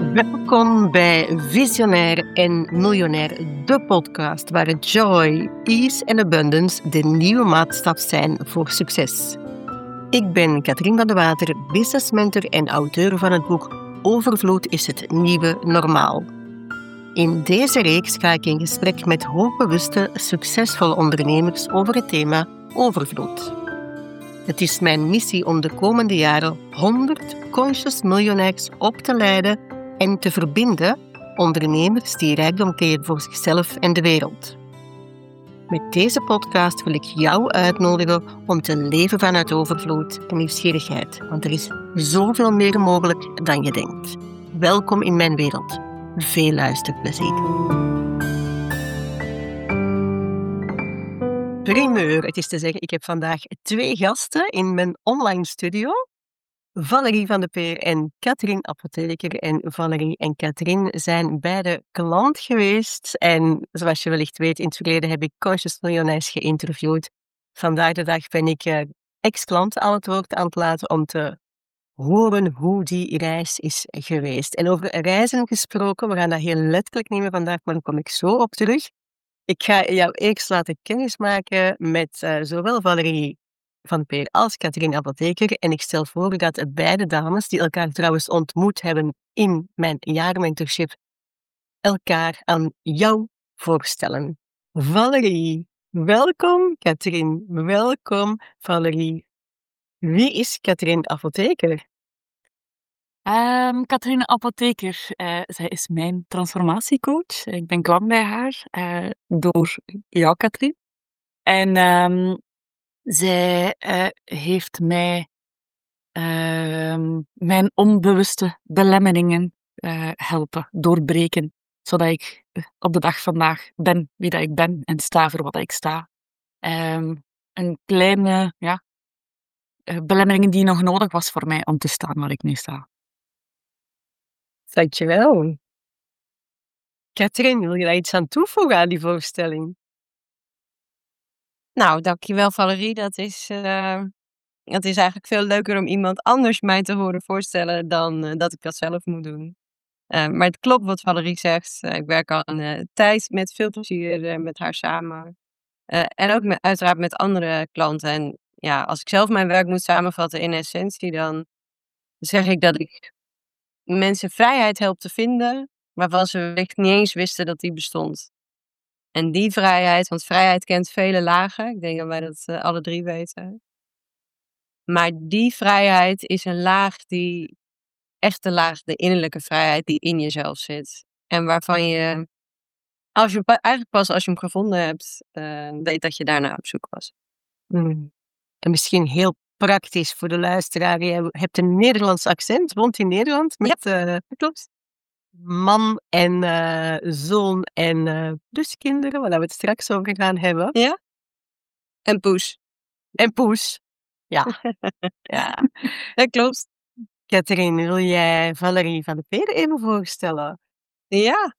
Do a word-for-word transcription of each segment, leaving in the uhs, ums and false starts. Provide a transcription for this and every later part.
Welkom bij Visionair en Miljonair, de podcast waar joy, ease en abundance de nieuwe maatstaf zijn voor succes. Ik ben Katrien van de Water, business mentor en auteur van het boek Overvloed is het nieuwe normaal. In deze reeks ga ik in gesprek met hoogbewuste, succesvolle ondernemers over het thema overvloed. Het is mijn missie om de komende jaren honderd conscious miljonairs op te leiden en te verbinden, ondernemers die rijkdom creëren voor zichzelf en de wereld. Met deze podcast wil ik jou uitnodigen om te leven vanuit overvloed en nieuwsgierigheid, want er is zoveel meer mogelijk dan je denkt. Welkom in mijn wereld. Veel luisterplezier. Primeur, het is te zeggen, ik heb vandaag twee gasten in mijn online studio. Valerie van de Peer en Katrien Apotheker. En Valerie en Katrien zijn beide klant geweest. En zoals je wellicht weet, in het verleden heb ik Conscious Millionaires geïnterviewd. Vandaag de dag ben ik uh, ex-klant aan het woord aan het laten om te horen hoe die reis is geweest. En over reizen gesproken, we gaan dat heel letterlijk nemen vandaag, maar daar kom ik zo op terug. Ik ga jou eerst laten kennismaken met uh, zowel Valerie van de Peer als Katrien Apotheker. En ik stel voor dat beide dames, die elkaar trouwens ontmoet hebben in mijn jaarmentorship, elkaar aan jou voorstellen. Valerie, welkom. Katrien, welkom. Valerie, wie is Katrien Apotheker? Um, Katrien Apotheker, uh, zij is mijn transformatiecoach. Ik ben klant bij haar, uh, door jou, Katrien. En um, zij uh, heeft mij uh, mijn onbewuste belemmeringen uh, helpen doorbreken, zodat ik op de dag vandaag ben wie dat ik ben en sta voor wat ik sta. Um, een kleine ja, uh, belemmeringen die nog nodig was voor mij om te staan waar ik nu sta. Dankjewel. Katrien, wil je daar iets aan toevoegen aan die voorstelling? Nou, dankjewel Valerie. Dat is, uh, het is eigenlijk veel leuker om iemand anders mij te horen voorstellen dan uh, dat ik dat zelf moet doen. Uh, maar het klopt wat Valerie zegt. Uh, ik werk al een uh, tijd met veel plezier uh, met haar samen. Uh, en ook met, uiteraard met andere klanten. En ja, als ik zelf mijn werk moet samenvatten in essentie, dan zeg ik dat ik mensen vrijheid help te vinden, waarvan ze wellicht niet eens wisten dat die bestond. En die vrijheid, want vrijheid kent vele lagen. Ik denk dat wij dat uh, alle drie weten. Maar die vrijheid is een laag die, echt de laag, de innerlijke vrijheid die in jezelf zit. En waarvan je, als je eigenlijk pas als je hem gevonden hebt, uh, weet dat je daarna op zoek was. Hmm. En misschien heel praktisch voor de luisteraar. Je hebt een Nederlands accent, woont in Nederland met Ja, uh, klopt. man en uh, zoon en uh, dus kinderen, waar we het straks over gaan hebben. Ja. En poes. En poes. Ja. Ja. Dat klopt. Katrien, wil jij Valerie van de Peer even voorstellen? Ja.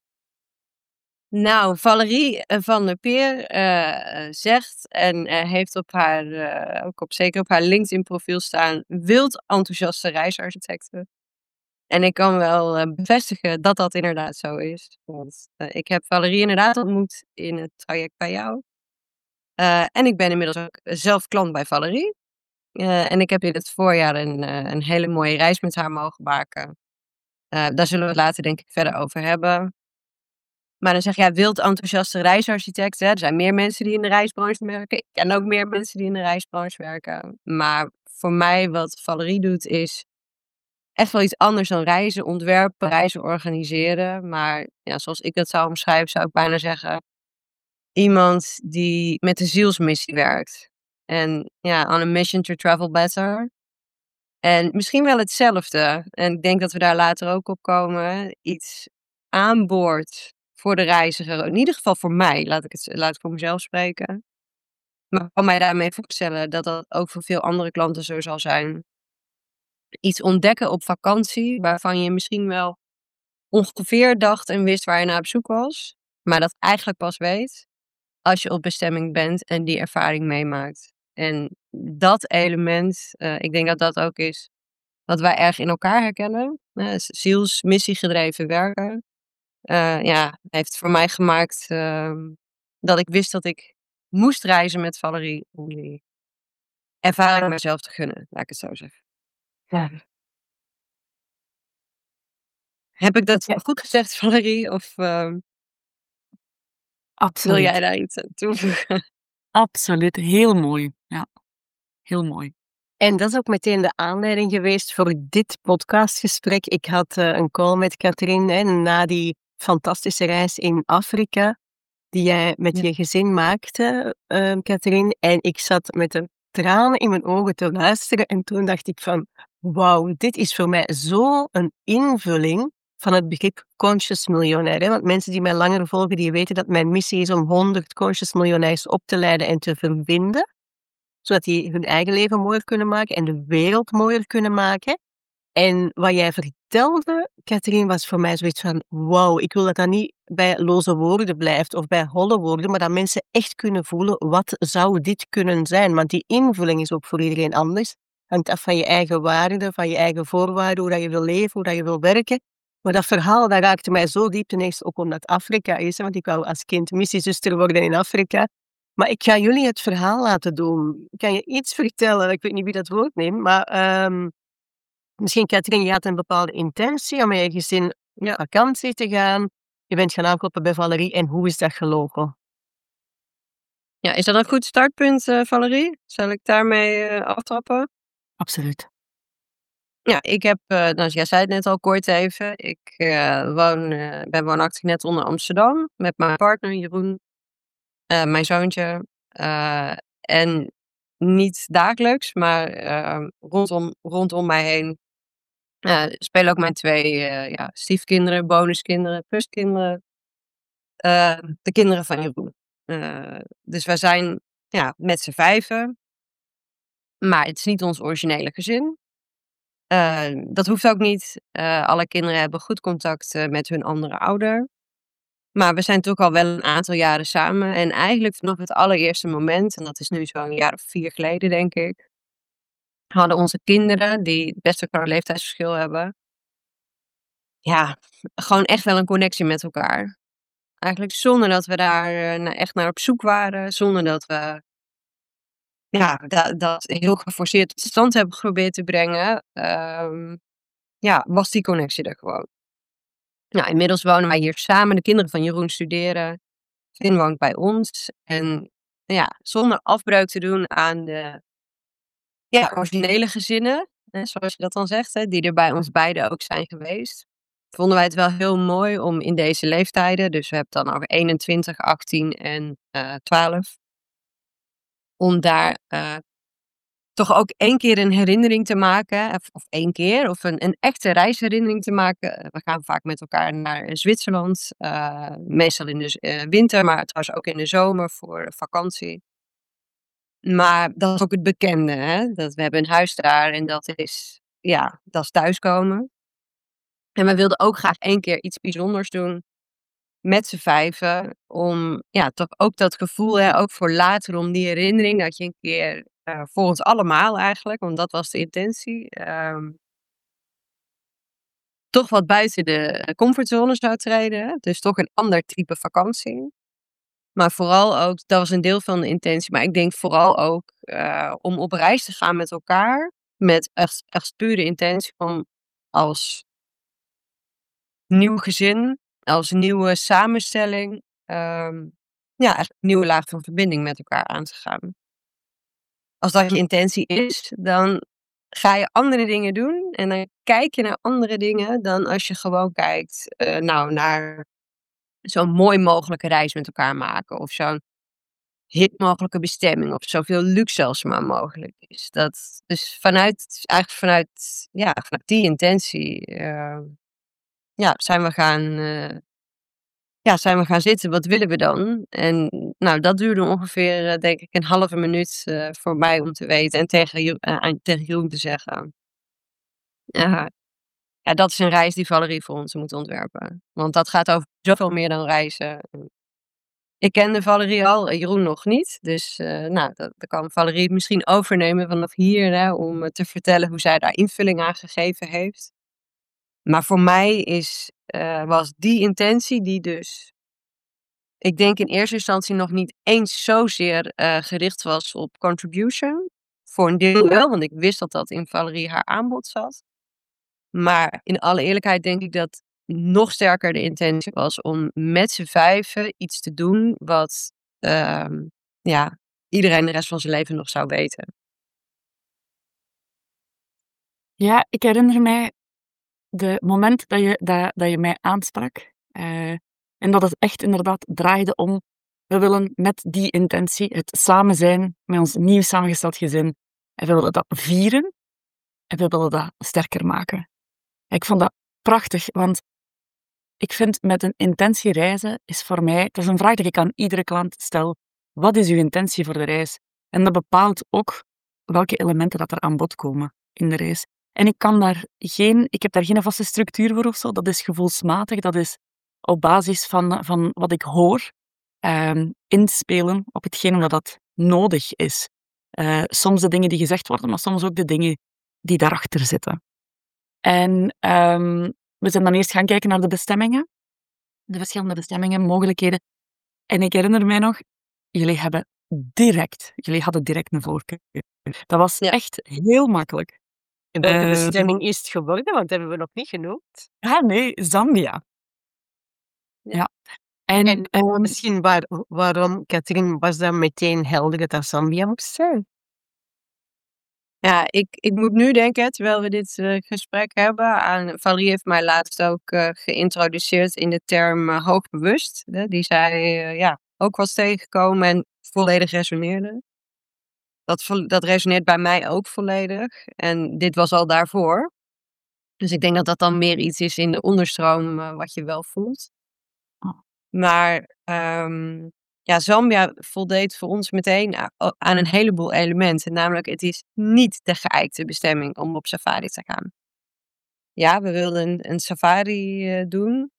Nou, Valerie van der Peer uh, zegt en uh, heeft op haar, uh, ook op, zeker op haar LinkedIn profiel staan, wild enthousiaste reisarchitecten. En ik kan wel uh, bevestigen dat dat inderdaad zo is. Want uh, ik heb Valerie inderdaad ontmoet in het traject bij jou. Uh, en ik ben inmiddels ook zelf klant bij Valerie. Uh, en ik heb in het voorjaar een, uh, een hele mooie reis met haar mogen maken. Uh, daar zullen we het later denk ik verder over hebben. Maar dan zeg jij wild enthousiaste reisarchitect. Hè? Er zijn meer mensen die in de reisbranche werken. Ik ken ook meer mensen die in de reisbranche werken. Maar voor mij wat Valerie doet is echt wel iets anders dan reizen ontwerpen, reizen organiseren. Maar ja, zoals ik dat zou omschrijven, zou ik bijna zeggen, iemand die met de zielsmissie werkt. En ja, on a mission to travel better. En misschien wel hetzelfde. En ik denk dat we daar later ook op komen. Iets aanboord voor de reiziger. In ieder geval voor mij, laat ik het laat ik voor mezelf spreken. Maar ik kan mij daarmee voorstellen dat dat ook voor veel andere klanten zo zal zijn. Iets ontdekken op vakantie, waarvan je misschien wel ongeveer dacht en wist waar je naar op zoek was. Maar dat eigenlijk pas weet als je op bestemming bent en die ervaring meemaakt. En dat element, uh, ik denk dat dat ook is wat wij erg in elkaar herkennen. Uh, ziels, missiegedreven werken. Uh, ja, heeft voor mij gemaakt uh, dat ik wist dat ik moest reizen met Valerie om die ervaring mezelf te gunnen, laat ik het zo zeggen. Ja. Heb ik dat Ja. goed gezegd, Valerie? Of uh, Absoluut. wil jij daar iets aan toevoegen? Absoluut, heel mooi. Ja, heel mooi. En dat is ook meteen de aanleiding geweest voor dit podcastgesprek. Ik had uh, een call met Katrien hè, na die fantastische reis in Afrika, die jij met Ja. je gezin maakte, uh, Katrien. En ik zat met een tranen in mijn ogen te luisteren. En toen dacht ik van, wauw, dit is voor mij zo een invulling van het begrip conscious miljonair. Hè? Want mensen die mij langer volgen, die weten dat mijn missie is om honderd conscious miljonairs op te leiden en te verbinden, zodat die hun eigen leven mooier kunnen maken en de wereld mooier kunnen maken. En wat jij vertelde, Katrien, was voor mij zoiets van, wauw, ik wil dat dat niet bij loze woorden blijft of bij holle woorden, maar dat mensen echt kunnen voelen, wat zou dit kunnen zijn? Want die invulling is ook voor iedereen anders. Hangt af van je eigen waarden, van je eigen voorwaarden, hoe dat je wil leven, hoe dat je wil werken. Maar dat verhaal, dat raakte mij zo diep, ten eerste ook omdat Afrika is, want ik wou als kind missiezuster worden in Afrika. Maar ik ga jullie het verhaal laten doen. Kan je iets vertellen? Ik weet niet wie dat woord neemt, maar um, misschien, Katrien, je had een bepaalde intentie om met je gezin op vakantie te gaan. Je bent gaan aankloppen bij Valerie en hoe is dat gelopen? Ja, is dat een goed startpunt, uh, Valerie? Zal ik daarmee uh, aftrappen? Absoluut. Ja, ik heb, uh, nou, jij zei het net al kort even, ik uh, woon, uh, ben woonachtig net onder Amsterdam met mijn partner Jeroen, uh, mijn zoontje. Uh, en niet dagelijks, maar uh, rondom, rondom mij heen uh, spelen ook mijn twee uh, ja, stiefkinderen, bonuskinderen, pluskinderen, uh, de kinderen van Jeroen. Uh, dus wij zijn ja, met z'n vijven, maar het is niet ons originele gezin. Uh, dat hoeft ook niet. Uh, alle kinderen hebben goed contact uh, met hun andere ouder. Maar we zijn natuurlijk al wel een aantal jaren samen. En eigenlijk vanaf het allereerste moment, en dat is nu zo'n jaar of vier geleden denk ik, hadden onze kinderen, die best wel een leeftijdsverschil hebben, ja, gewoon echt wel een connectie met elkaar. Eigenlijk zonder dat we daar uh, echt naar op zoek waren. Zonder dat we ja, dat, dat heel geforceerd tot stand hebben geprobeerd te brengen. Um, ja, was die connectie er gewoon. Nou, inmiddels wonen wij hier samen. De kinderen van Jeroen studeren. Finn woont bij ons. En ja, zonder afbreuk te doen aan de ja, originele gezinnen, hè, zoals je dat dan zegt, hè, die er bij ons beiden ook zijn geweest, vonden wij het wel heel mooi om in deze leeftijden, dus we hebben het dan over eenentwintig, achttien en uh, twaalf, om daar uh, toch ook één keer een herinnering te maken, of, of één keer, of een, een echte reisherinnering te maken. We gaan vaak met elkaar naar Zwitserland, uh, meestal in de uh, winter, maar trouwens ook in de zomer voor vakantie. Maar dat is ook het bekende, hè? Dat we hebben een huis daar en dat is, ja, dat is thuiskomen. En we wilden ook graag één keer iets bijzonders doen met z'n vijven, om ja, toch ook dat gevoel, hè, ook voor later, om die herinnering dat je een keer uh, voor ons allemaal eigenlijk, want dat was de intentie, um, toch wat buiten de comfortzone zou treden. Hè? Dus toch een ander type vakantie. Maar vooral ook, dat was een deel van de intentie, maar ik denk vooral ook uh, om op reis te gaan met elkaar, met echt, echt pure intentie om als nieuw gezin, als nieuwe samenstelling, um, ja, echt een nieuwe laag van verbinding met elkaar aan te gaan. Als dat je intentie is, dan ga je andere dingen doen en dan kijk je naar andere dingen dan als je gewoon kijkt uh, nou, naar zo'n mooi mogelijke reis met elkaar maken of zo'n hip mogelijke bestemming of zoveel luxe als maar mogelijk is. Dat, dus vanuit, eigenlijk vanuit, ja, vanuit die intentie uh, ja, zijn we gaan uh, ja, zijn we gaan zitten. Wat willen we dan? En nou, dat duurde ongeveer, uh, denk ik, een halve minuut uh, voor mij om te weten en tegen, uh, tegen Jeroen te zeggen. Uh, ja, dat is een reis die Valerie voor ons moet ontwerpen. Want dat gaat over zoveel meer dan reizen. Ik kende Valerie al, Jeroen nog niet. Dus uh, nou, dan kan Valerie het misschien overnemen vanaf hier, hè, om te vertellen hoe zij daar invulling aan gegeven heeft. Maar voor mij is, uh, was die intentie die dus, ik denk in eerste instantie nog niet eens zozeer uh, gericht was op contribution. Voor een deel wel, want ik wist dat dat in Valerie haar aanbod zat. Maar in alle eerlijkheid denk ik dat nog sterker de intentie was om met z'n vijven iets te doen wat uh, ja, iedereen de rest van zijn leven nog zou weten. Ja, ik herinner mij de moment dat je, dat, dat je mij aansprak. Uh, en dat het echt inderdaad draaide om, we willen met die intentie het samen zijn met ons nieuw samengesteld gezin. En we willen dat vieren en we willen dat sterker maken. Ik vond dat prachtig, want ik vind met een intentie reizen is voor mij, het is een vraag die ik aan iedere klant stel, wat is uw intentie voor de reis? En dat bepaalt ook welke elementen dat er aan bod komen in de reis. En ik kan daar geen, ik heb daar geen vaste structuur voor of zo, dat is gevoelsmatig, dat is op basis van, van wat ik hoor, uh, inspelen op hetgeen dat dat nodig is. Uh, soms de dingen die gezegd worden, maar soms ook de dingen die daarachter zitten. En um, we zijn dan eerst gaan kijken naar de bestemmingen. De verschillende bestemmingen, mogelijkheden. En ik herinner mij nog, jullie hebben direct, jullie hadden direct een voorkeur. Dat was ja. echt heel makkelijk. En welke uh, bestemming is het geworden? Want dat hebben we nog niet genoemd. Ah nee, Zambia. Ja. ja. En, en uh, misschien waar, waarom, Katrien, was dat meteen helder dat dat Zambia moest zijn? Ja, ik, ik moet nu denken, terwijl we dit uh, gesprek hebben, aan Valerie heeft mij laatst ook uh, geïntroduceerd in de term uh, hoogbewust. Hè, die zij uh, ja, ook was tegengekomen en volledig resoneerde. Dat, dat resoneert bij mij ook volledig. En dit was al daarvoor. Dus ik denk dat dat dan meer iets is in de onderstroom uh, wat je wel voelt. Oh. Maar um, ja, Zambia voldeed voor ons meteen aan een heleboel elementen. Namelijk, het is niet de geëikte bestemming om op safari te gaan. Ja, we wilden een, een safari uh, doen.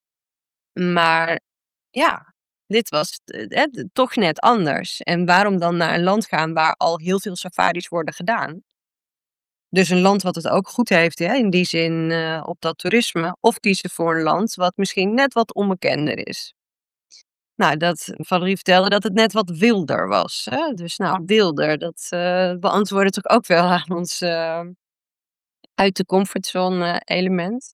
Maar ja, dit was uh, uh, toch net anders. En waarom dan naar een land gaan waar al heel veel safaris worden gedaan? Dus een land wat het ook goed heeft, hè, in die zin uh, op dat toerisme. Of kiezen voor een land wat misschien net wat onbekender is. Nou, dat Valerie vertelde dat het net wat wilder was. Hè? Dus nou, wilder, dat uh, beantwoordde toch ook wel aan ons uh, uit de comfortzone element.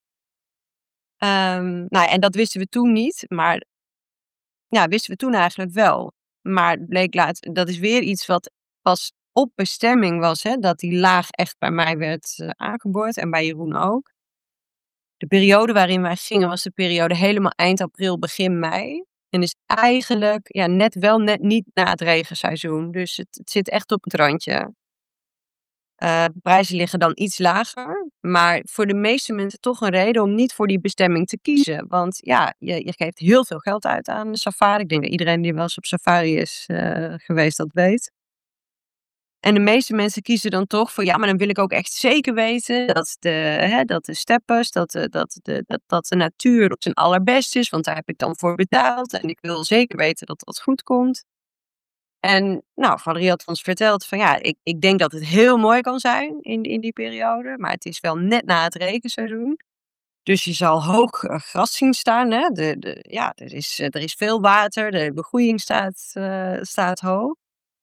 Um, nou, en dat wisten we toen niet, maar ja, wisten we toen eigenlijk wel. Maar bleek laat, dat is weer iets wat pas op bestemming was, hè, dat die laag echt bij mij werd uh, aangeboord en bij Jeroen ook. De periode waarin wij gingen was de periode helemaal eind april, begin mei. En is eigenlijk ja, net wel net niet na het regenseizoen. Dus het, het zit echt op het randje. Uh, de prijzen liggen dan iets lager. Maar voor de meeste mensen toch een reden om niet voor die bestemming te kiezen. Want ja, je, je geeft heel veel geld uit aan de safari. Ik denk dat iedereen die wel eens op safari is uh, geweest dat weet. En de meeste mensen kiezen dan toch voor, ja, maar dan wil ik ook echt zeker weten dat de, hè, dat de steppers, dat de, dat, de, dat, dat de natuur op zijn allerbest is, want daar heb ik dan voor betaald. En ik wil zeker weten dat dat goed komt. En nou, Valerie had ons verteld van, ja, ik, ik denk dat het heel mooi kan zijn in, in die periode, maar het is wel net na het regenseizoen. Dus je zal hoog uh, gras zien staan. Hè? De, de, ja, er is, er is veel water, de begroeiing staat, uh, staat hoog.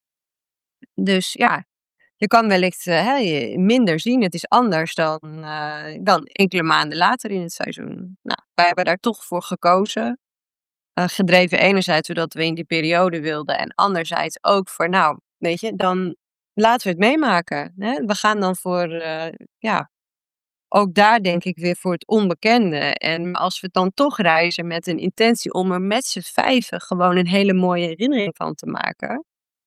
Dus ja, je kan wellicht uh, hè, minder zien. Het is anders dan, uh, dan enkele maanden later in het seizoen. Nou, wij hebben daar toch voor gekozen. Uh, gedreven enerzijds zodat we in die periode wilden. En anderzijds ook voor, nou, weet je, dan laten we het meemaken. Hè? We gaan dan voor, uh, ja, ook daar denk ik weer voor het onbekende. En als we dan toch reizen met een intentie om er met z'n vijven gewoon een hele mooie herinnering van te maken.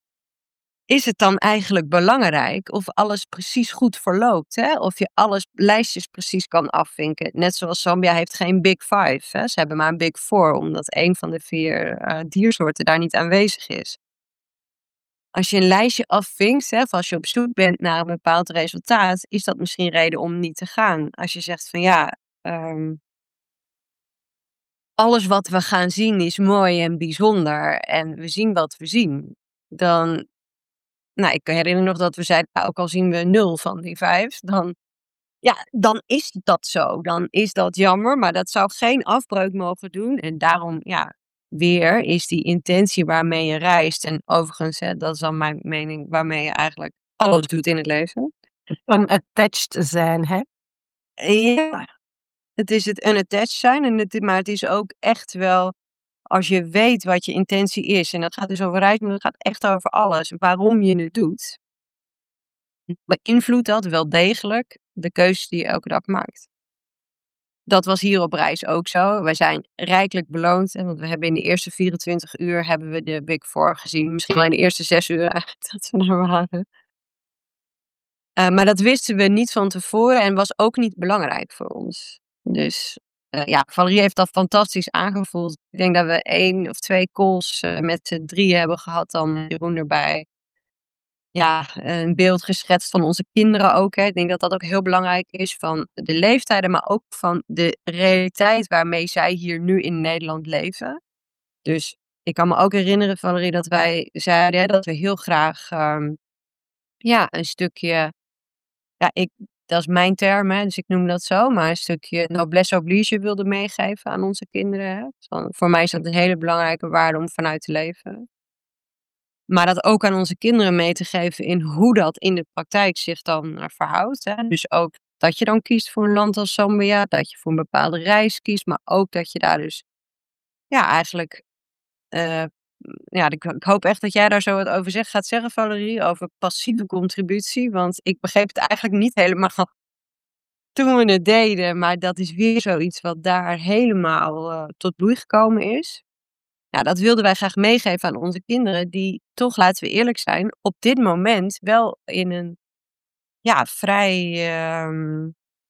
Is het dan eigenlijk belangrijk of alles precies goed verloopt? Hè? Of je alles lijstjes precies kan afvinken? Net zoals Zambia heeft geen Big Five. Hè? Ze hebben maar een Big Four, omdat een van de vier uh, diersoorten daar niet aanwezig is. Als je een lijstje afvinkt, hè, of als je op zoek bent naar een bepaald resultaat, is dat misschien reden om niet te gaan. Als je zegt van ja, um, alles wat we gaan zien is mooi en bijzonder en we zien wat we zien, dan, nou, ik herinner nog dat we zeiden, nou, ook al zien we nul van die vijf, dan, ja, dan is dat zo. Dan is dat jammer, maar dat zou geen afbreuk mogen doen. En daarom, ja, weer is die intentie waarmee je reist. En overigens, hè, dat is dan mijn mening, waarmee je eigenlijk alles doet in het leven. Unattached zijn, hè? Ja, het is het unattached zijn, en het, maar het is ook echt wel, als je weet wat je intentie is, en dat gaat dus over reizen, maar dat gaat echt over alles, waarom je het doet, beïnvloedt dat wel degelijk de keuzes die je elke dag maakt. Dat was hier op reis ook zo. Wij zijn rijkelijk beloond, hè, want we hebben in de eerste vierentwintig uur hebben we de Big Four gezien. Misschien wel in de eerste zes uur eigenlijk dat we daar waren. Uh, maar dat wisten we niet van tevoren en was ook niet belangrijk voor ons. Dus uh, ja, Valerie heeft dat fantastisch aangevoeld. Ik denk dat we één of twee calls uh, met z'n drieën hebben gehad, dan Jeroen erbij. Ja, een beeld geschetst van onze kinderen ook. Hè. Ik denk dat dat ook heel belangrijk is, van de leeftijden, maar ook van de realiteit waarmee zij hier nu in Nederland leven. Dus ik kan me ook herinneren, Valerie, dat wij zeiden, hè, dat we heel graag um, ja, een stukje, ja, ik, dat is mijn term, hè, dus ik noem dat zo, maar een stukje noblesse oblige wilde meegeven aan onze kinderen. Hè. Dus voor mij is dat een hele belangrijke waarde om vanuit te leven. Maar dat ook aan onze kinderen mee te geven in hoe dat in de praktijk zich dan uh, verhoudt. Hè. Dus ook dat je dan kiest voor een land als Zambia, dat je voor een bepaalde reis kiest, maar ook dat je daar dus, ja, eigenlijk, uh, ja, ik, ik hoop echt dat jij daar zo wat over zegt, gaat zeggen, Valerie, over passieve contributie. Want ik begreep het eigenlijk niet helemaal toen we het deden, maar dat is weer zoiets wat daar helemaal uh, tot bloei gekomen is. Ja, dat wilden wij graag meegeven aan onze kinderen, die toch, laten we eerlijk zijn, op dit moment wel in een, ja, vrij, uh,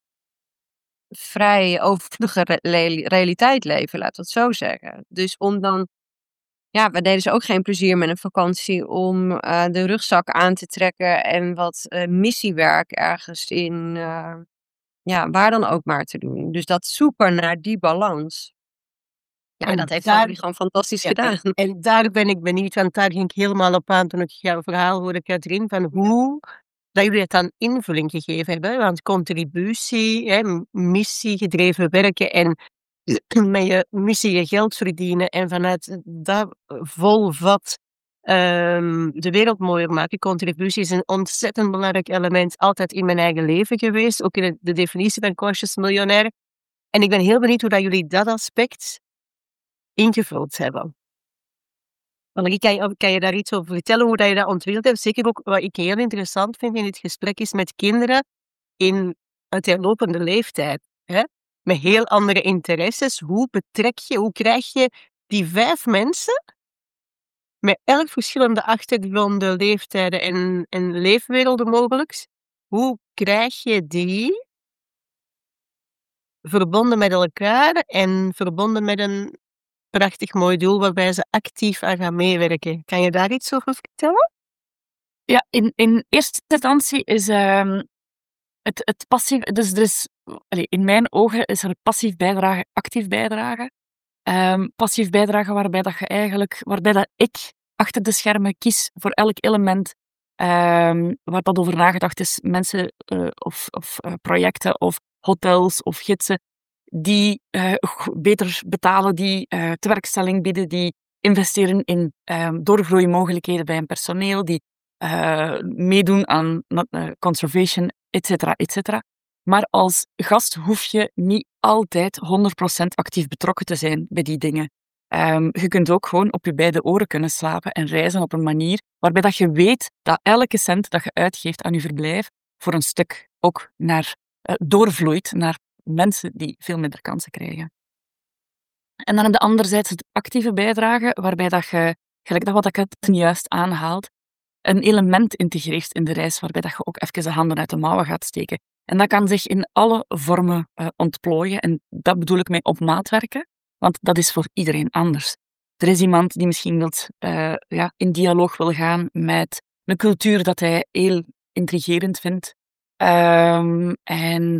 vrij overvloedige re- realiteit leven, laten we het zo zeggen. Dus om dan, ja, we deden ze ook geen plezier met een vakantie om uh, de rugzak aan te trekken en wat uh, missiewerk ergens in, uh, ja, waar dan ook maar te doen. Dus dat zoeken naar die balans. Ja, en dat heeft Valerie gewoon fantastisch ja, gedaan. En, en daar ben ik benieuwd, want daar ging ik helemaal op aan toen ik jouw verhaal hoorde, Katrien, van hoe dat jullie het dan invulling gegeven hebben. Want contributie, hè, missiegedreven werken en met je missie je geld verdienen en vanuit dat vol vat um, de wereld mooier maken. Contributie is een ontzettend belangrijk element, altijd in mijn eigen leven geweest, ook in de, de definitie van conscious miljonair. En ik ben heel benieuwd hoe dat jullie dat aspect ingevuld hebben. Valerie, kan je, kan je daar iets over vertellen, hoe dat je dat ontwikkeld hebt? Zeker ook wat ik heel interessant vind in dit gesprek is met kinderen in uiteenlopende leeftijd, hè? Met heel andere interesses. Hoe betrek je, hoe krijg je die vijf mensen met elk verschillende achtergronden, leeftijden en, en leefwerelden mogelijk, hoe krijg je die verbonden met elkaar en verbonden met een prachtig mooi doel waarbij ze actief aan gaan meewerken? Kan je daar iets over vertellen? Ja, in, in eerste instantie is um, het, het passief, dus er is, allez, in mijn ogen is er passief bijdragen, actief bijdragen. Um, passief bijdragen waarbij dat je eigenlijk, waarbij dat ik achter de schermen kies voor elk element um, waar dat over nagedacht is, mensen uh, of, of uh, projecten of hotels of gidsen die uh, beter betalen, die uh, tewerkstelling bieden, die investeren in uh, doorgroeimogelijkheden bij hun personeel, die uh, meedoen aan uh, conservation, et cetera, et cetera. Maar als gast hoef je niet altijd honderd procent actief betrokken te zijn bij die dingen. Um, je kunt ook gewoon op je beide oren kunnen slapen en reizen op een manier waarbij dat je weet dat elke cent dat je uitgeeft aan je verblijf voor een stuk ook naar, uh, doorvloeit naar mensen die veel minder kansen krijgen. En dan heb je anderzijds het actieve bijdragen, waarbij dat je, gelijk dat wat ik het juist aanhaalt, een element integreert in de reis, waarbij dat je ook even de handen uit de mouwen gaat steken. En dat kan zich in alle vormen uh, ontplooien. En dat bedoel ik met op maat werken, want dat is voor iedereen anders. Er is iemand die misschien wilt, uh, ja, in dialoog wil gaan met een cultuur dat hij heel intrigerend vindt. Um, en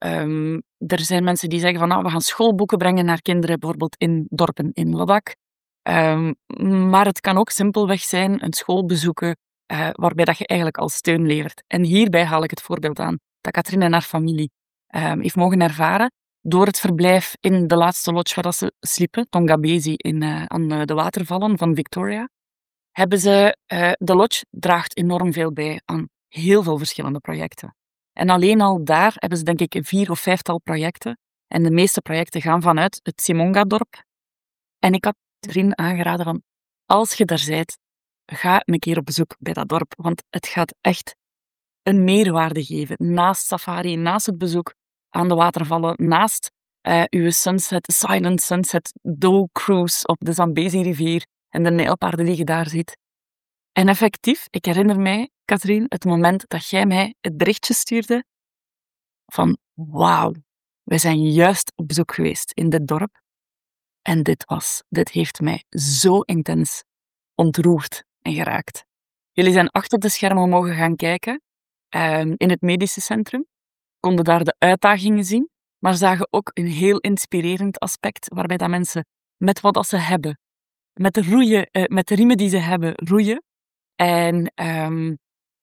Um, er zijn mensen die zeggen van nou, we gaan schoolboeken brengen naar kinderen, bijvoorbeeld in dorpen in Ladakh. Um, maar het kan ook simpelweg zijn een school bezoeken uh, waarbij dat je eigenlijk al steun levert. En hierbij haal ik het voorbeeld aan dat Katrien en haar familie um, heeft mogen ervaren door het verblijf in de laatste lodge waar dat ze sliepen, Tongabezi, in, uh, aan uh, de watervallen van Victoria. Hebben ze, uh, de lodge draagt enorm veel bij aan heel veel verschillende projecten. En alleen al daar hebben ze denk ik vier of vijftal projecten. En de meeste projecten gaan vanuit het Simonga-dorp. En ik had Katrien aangeraden van, als je daar bent, ga een keer op bezoek bij dat dorp. Want het gaat echt een meerwaarde geven. Naast safari, naast het bezoek aan de watervallen, naast uh, uw sunset, silent sunset, doe cruise op de Zambezi-rivier en de nijlpaarden die je daar ziet. En effectief, ik herinner mij, Katrien, het moment dat jij mij het berichtje stuurde van wauw, wij zijn juist op bezoek geweest in dit dorp. En dit was, dit heeft mij zo intens ontroerd en geraakt. Jullie zijn achter de schermen mogen gaan kijken um, in het medische centrum, konden daar de uitdagingen zien, maar zagen ook een heel inspirerend aspect waarbij dat mensen met wat dat ze hebben, met de, roeien, uh, met de riemen die ze hebben, roeien en um,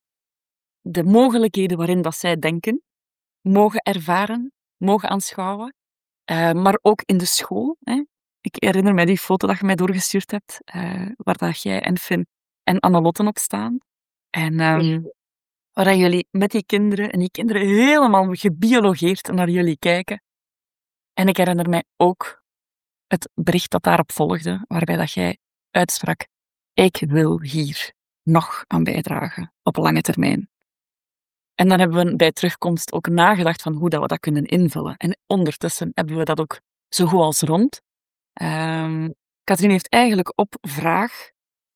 de mogelijkheden waarin dat zij denken, mogen ervaren, mogen aanschouwen, uh, maar ook in de school. Hè. Ik herinner mij die foto dat je mij doorgestuurd hebt, uh, waar dat jij en Finn en Annelotten op staan. En um, waar jullie met die kinderen, en die kinderen helemaal gebiologeerd naar jullie kijken. En ik herinner mij ook het bericht dat daarop volgde, waarbij dat jij uitsprak, ik wil hier nog aan bijdragen, op lange termijn. En dan hebben we bij terugkomst ook nagedacht van hoe dat we dat kunnen invullen. En ondertussen hebben we dat ook zo goed als rond. Um, Katrien heeft eigenlijk op vraag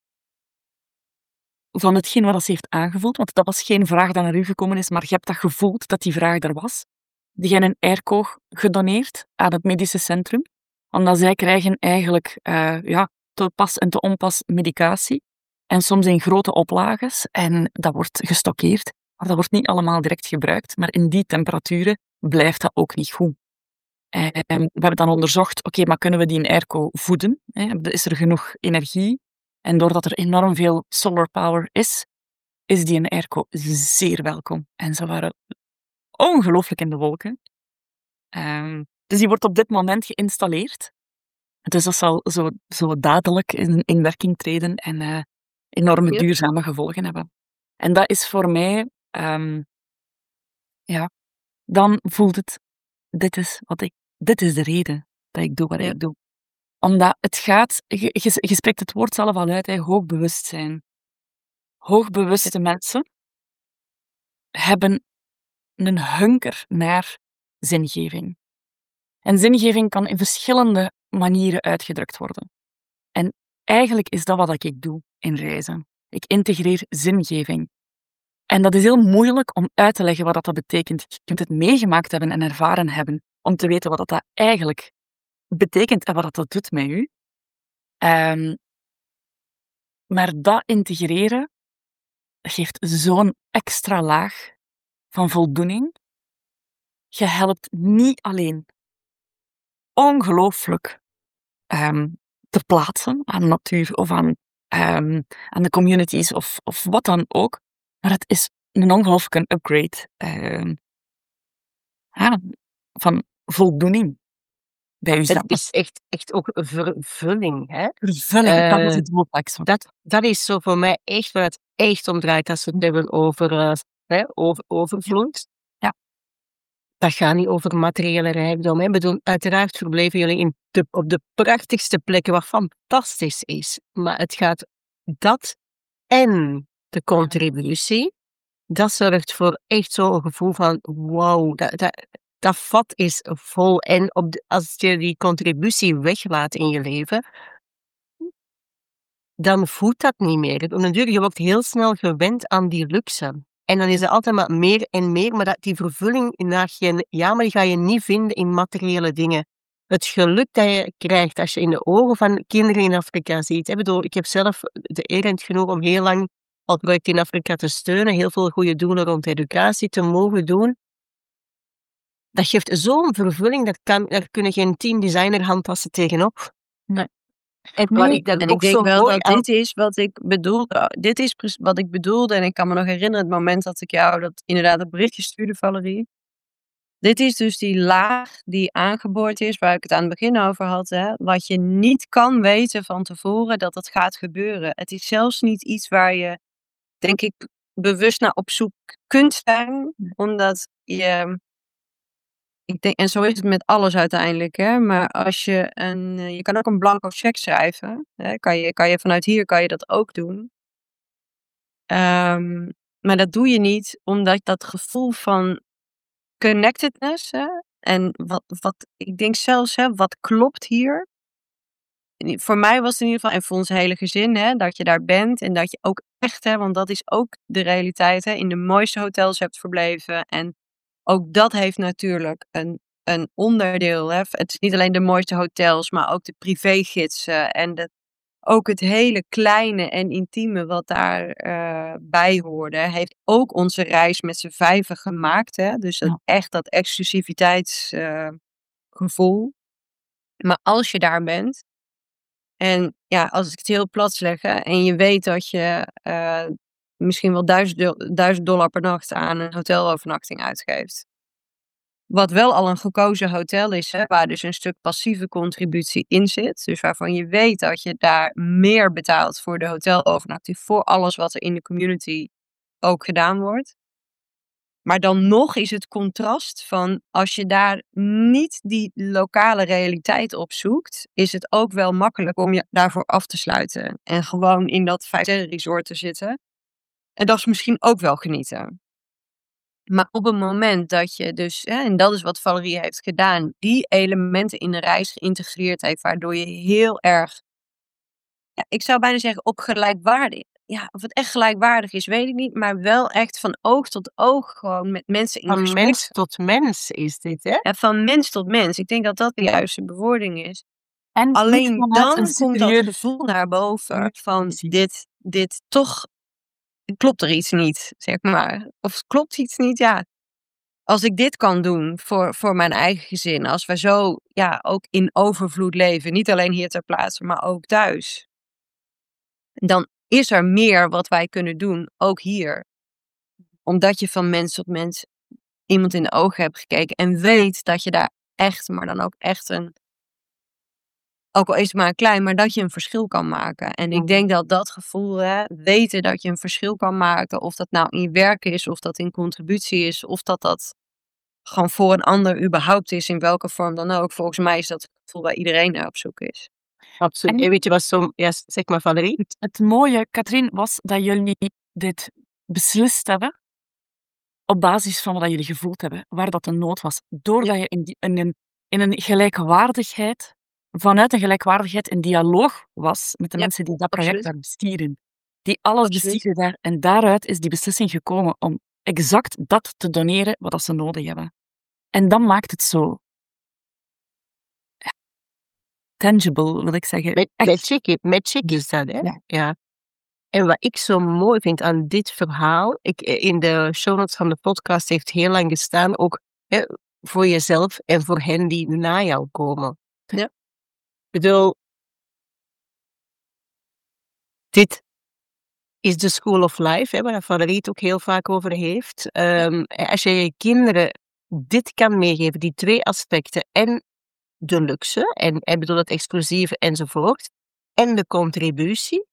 van hetgeen wat ze heeft aangevuld, want dat was geen vraag die naar u gekomen is, maar je hebt dat gevoeld dat die vraag er was. Die hebben een airco gedoneerd aan het medische centrum, omdat zij krijgen eigenlijk uh, ja, te pas en te onpas medicatie en soms in grote oplages en dat wordt gestockeerd, maar dat wordt niet allemaal direct gebruikt, maar in die temperaturen blijft dat ook niet goed. En we hebben dan onderzocht, oké, okay, maar kunnen we die airco voeden? Is er genoeg energie? En doordat er enorm veel solar power is, is die airco zeer welkom. En ze waren ongelooflijk in de wolken. Um, dus die wordt op dit moment geïnstalleerd. Dus dat zal zo, zo dadelijk in, in werking treden en uh, enorme ja. duurzame gevolgen hebben. En dat is voor mij, um, ja, dan voelt het, dit is wat ik, dit is de reden dat ik doe wat ja. ik doe. Omdat het gaat, je, je, je spreekt het woord zelf al uit, hè, hoogbewustzijn. Hoogbewuste mensen hebben een hunker naar zingeving. En zingeving kan in verschillende manieren uitgedrukt worden. En eigenlijk is dat wat ik doe in reizen. Ik integreer zingeving. En dat is heel moeilijk om uit te leggen wat dat betekent. Je kunt het meegemaakt hebben en ervaren hebben om te weten wat dat eigenlijk betekent en wat dat doet met u. Um, maar dat integreren geeft zo'n extra laag van voldoening. Je helpt niet alleen ongelooflijk um, te plaatsen aan natuur of aan, um, aan de communities of, of wat dan ook, maar het is een ongelooflijke upgrade um, ja, van voldoening bij jezelf. Het is echt, echt ook vervulling. Hè? Vervulling, uh, dat is het woord. Dat, dat is zo voor mij echt waar het echt om draait als we het hebben over, uh, hè, over overvloed. Ja. Dat gaat niet over materiële rijkdom. Hè. Bedoel, uiteraard verbleven jullie in de, op de prachtigste plekken wat fantastisch is. Maar het gaat dat en de contributie, dat zorgt voor echt zo'n gevoel van wow, dat, dat, dat vat is vol. En op de, als je die contributie weglaat in je leven, dan voelt dat niet meer. Natuurlijk, je wordt heel snel gewend aan die luxe. En dan is er altijd maar meer en meer, maar dat, die vervulling naar je, ja, maar die ga je niet vinden in materiële dingen. Het geluk dat je krijgt als je in de ogen van kinderen in Afrika ziet. Ik bedoel, ik heb zelf de eer en het genoeg om heel lang al projecten in Afrika te steunen, heel veel goede doelen rond educatie te mogen doen. dat geeft zo'n vervulling, dat kan, daar kunnen geen tien designer handtassen tegenop. Nee. En Nee, wat ik dan En ook ik denk zo wel mooi dat aan... dit is wat ik bedoelde. Dit is precies wat ik bedoelde. En ik kan me nog herinneren het moment dat ik jou dat inderdaad een berichtje stuurde, Valerie. Dit is dus die laag die aangeboord is, waar ik het aan het begin over had. Hè? Wat je niet kan weten van tevoren dat het gaat gebeuren. Het is zelfs niet iets waar je, denk ik, bewust naar op zoek kunt zijn. Omdat je... Ik denk, en zo is het met alles uiteindelijk. Hè? Maar als je een... eh, Je kan ook een blanco cheque schrijven. Hè? Kan je, kan je vanuit hier kan je dat ook doen. Ehm, maar dat doe je niet omdat dat gevoel van connectedness, hè, en wat, wat ik denk zelfs, hè, wat klopt hier? In- Voor mij was het in ieder geval, en voor ons hele gezin, hè, dat je daar bent en dat je ook echt, hè, want dat is ook de realiteit, hè, in de mooiste hotels hebt verbleven. En ook dat heeft natuurlijk een, een onderdeel. Hè. Het is niet alleen de mooiste hotels, maar ook de privégidsen en de ook het hele kleine en intieme wat daarbij bij hoorde, heeft ook onze reis met z'n vijven gemaakt. Hè? Dus dat, Ja. echt dat exclusiviteitsgevoel. Maar als je daar bent, en ja, als ik het heel plat zeg, hè, en je weet dat je eh, misschien wel duizend, do- duizend dollar per nacht aan een hotelovernachting uitgeeft. Wat wel al een gekozen hotel is, hè, waar dus een stuk passieve contributie in zit. Dus waarvan je weet dat je daar meer betaalt voor de hotelovernachting. Voor alles wat er in de community ook gedaan wordt. Maar dan nog is het contrast van als je daar niet die lokale realiteit op zoekt. Is het ook wel makkelijk om je daarvoor af te sluiten. En gewoon in dat vijf-sterren resort te zitten. En dat is misschien ook wel genieten. Maar op het moment dat je dus, hè, en dat is wat Valerie heeft gedaan, die elementen in de reis geïntegreerd heeft, waardoor je heel erg, ja, ik zou bijna zeggen op gelijkwaardig, ja, of het echt gelijkwaardig is, weet ik niet, maar wel echt van oog tot oog gewoon met mensen in Van gesprek. mens tot mens is dit, hè? Ja, van mens tot mens. Ik denk dat dat de juiste bewoording is. En niet Alleen vanuit dan een komt dat superieur... gevoel naar boven van Precies. dit, dit toch, klopt er iets niet, zeg maar. Of klopt iets niet, ja. Als ik dit kan doen voor, voor mijn eigen gezin, als we zo ja, ook in overvloed leven, niet alleen hier ter plaatse, maar ook thuis, dan is er meer wat wij kunnen doen, ook hier. Omdat je van mens tot mens iemand in de ogen hebt gekeken en weet dat je daar echt, maar dan ook echt een, ook al is het maar klein, maar dat je een verschil kan maken. En ik Mhm. denk dat dat gevoel, hè, weten dat je een verschil kan maken, of dat nou in je werk is, of dat in contributie is, of dat dat gewoon voor een ander überhaupt is, in welke vorm dan ook. Volgens mij is dat het gevoel waar iedereen naar op zoek is. Absoluut. En En weet je wat zo... Ja, zeg maar, Valerie. het, het mooie, Katrien, was dat jullie dit beslist hebben op basis van wat jullie gevoeld hebben, waar dat een nood was. Doordat je in, die, in, een, in een gelijkwaardigheid, vanuit een gelijkwaardigheid in dialoog was met de Ja, mensen die dat project absoluut. daar bestieren. Die alles Absoluut. bestieren daar. En daaruit is die beslissing gekomen om exact dat te doneren wat dat ze nodig hebben. En dan maakt het zo tangible, wil ik zeggen. Met, Echt. magic, magic is dat, hè? Ja. Ja. En wat ik zo mooi vind aan dit verhaal, ik, in de show notes van de podcast heeft heel lang gestaan, ook hè, voor jezelf en voor hen die na jou komen. Ja. Ik bedoel, dit is de school of life, hè, waar Valerie het ook heel vaak over heeft. Um, als je je kinderen dit kan meegeven, die twee aspecten, en de luxe, en ik bedoel het exclusieve enzovoort, en de contributie,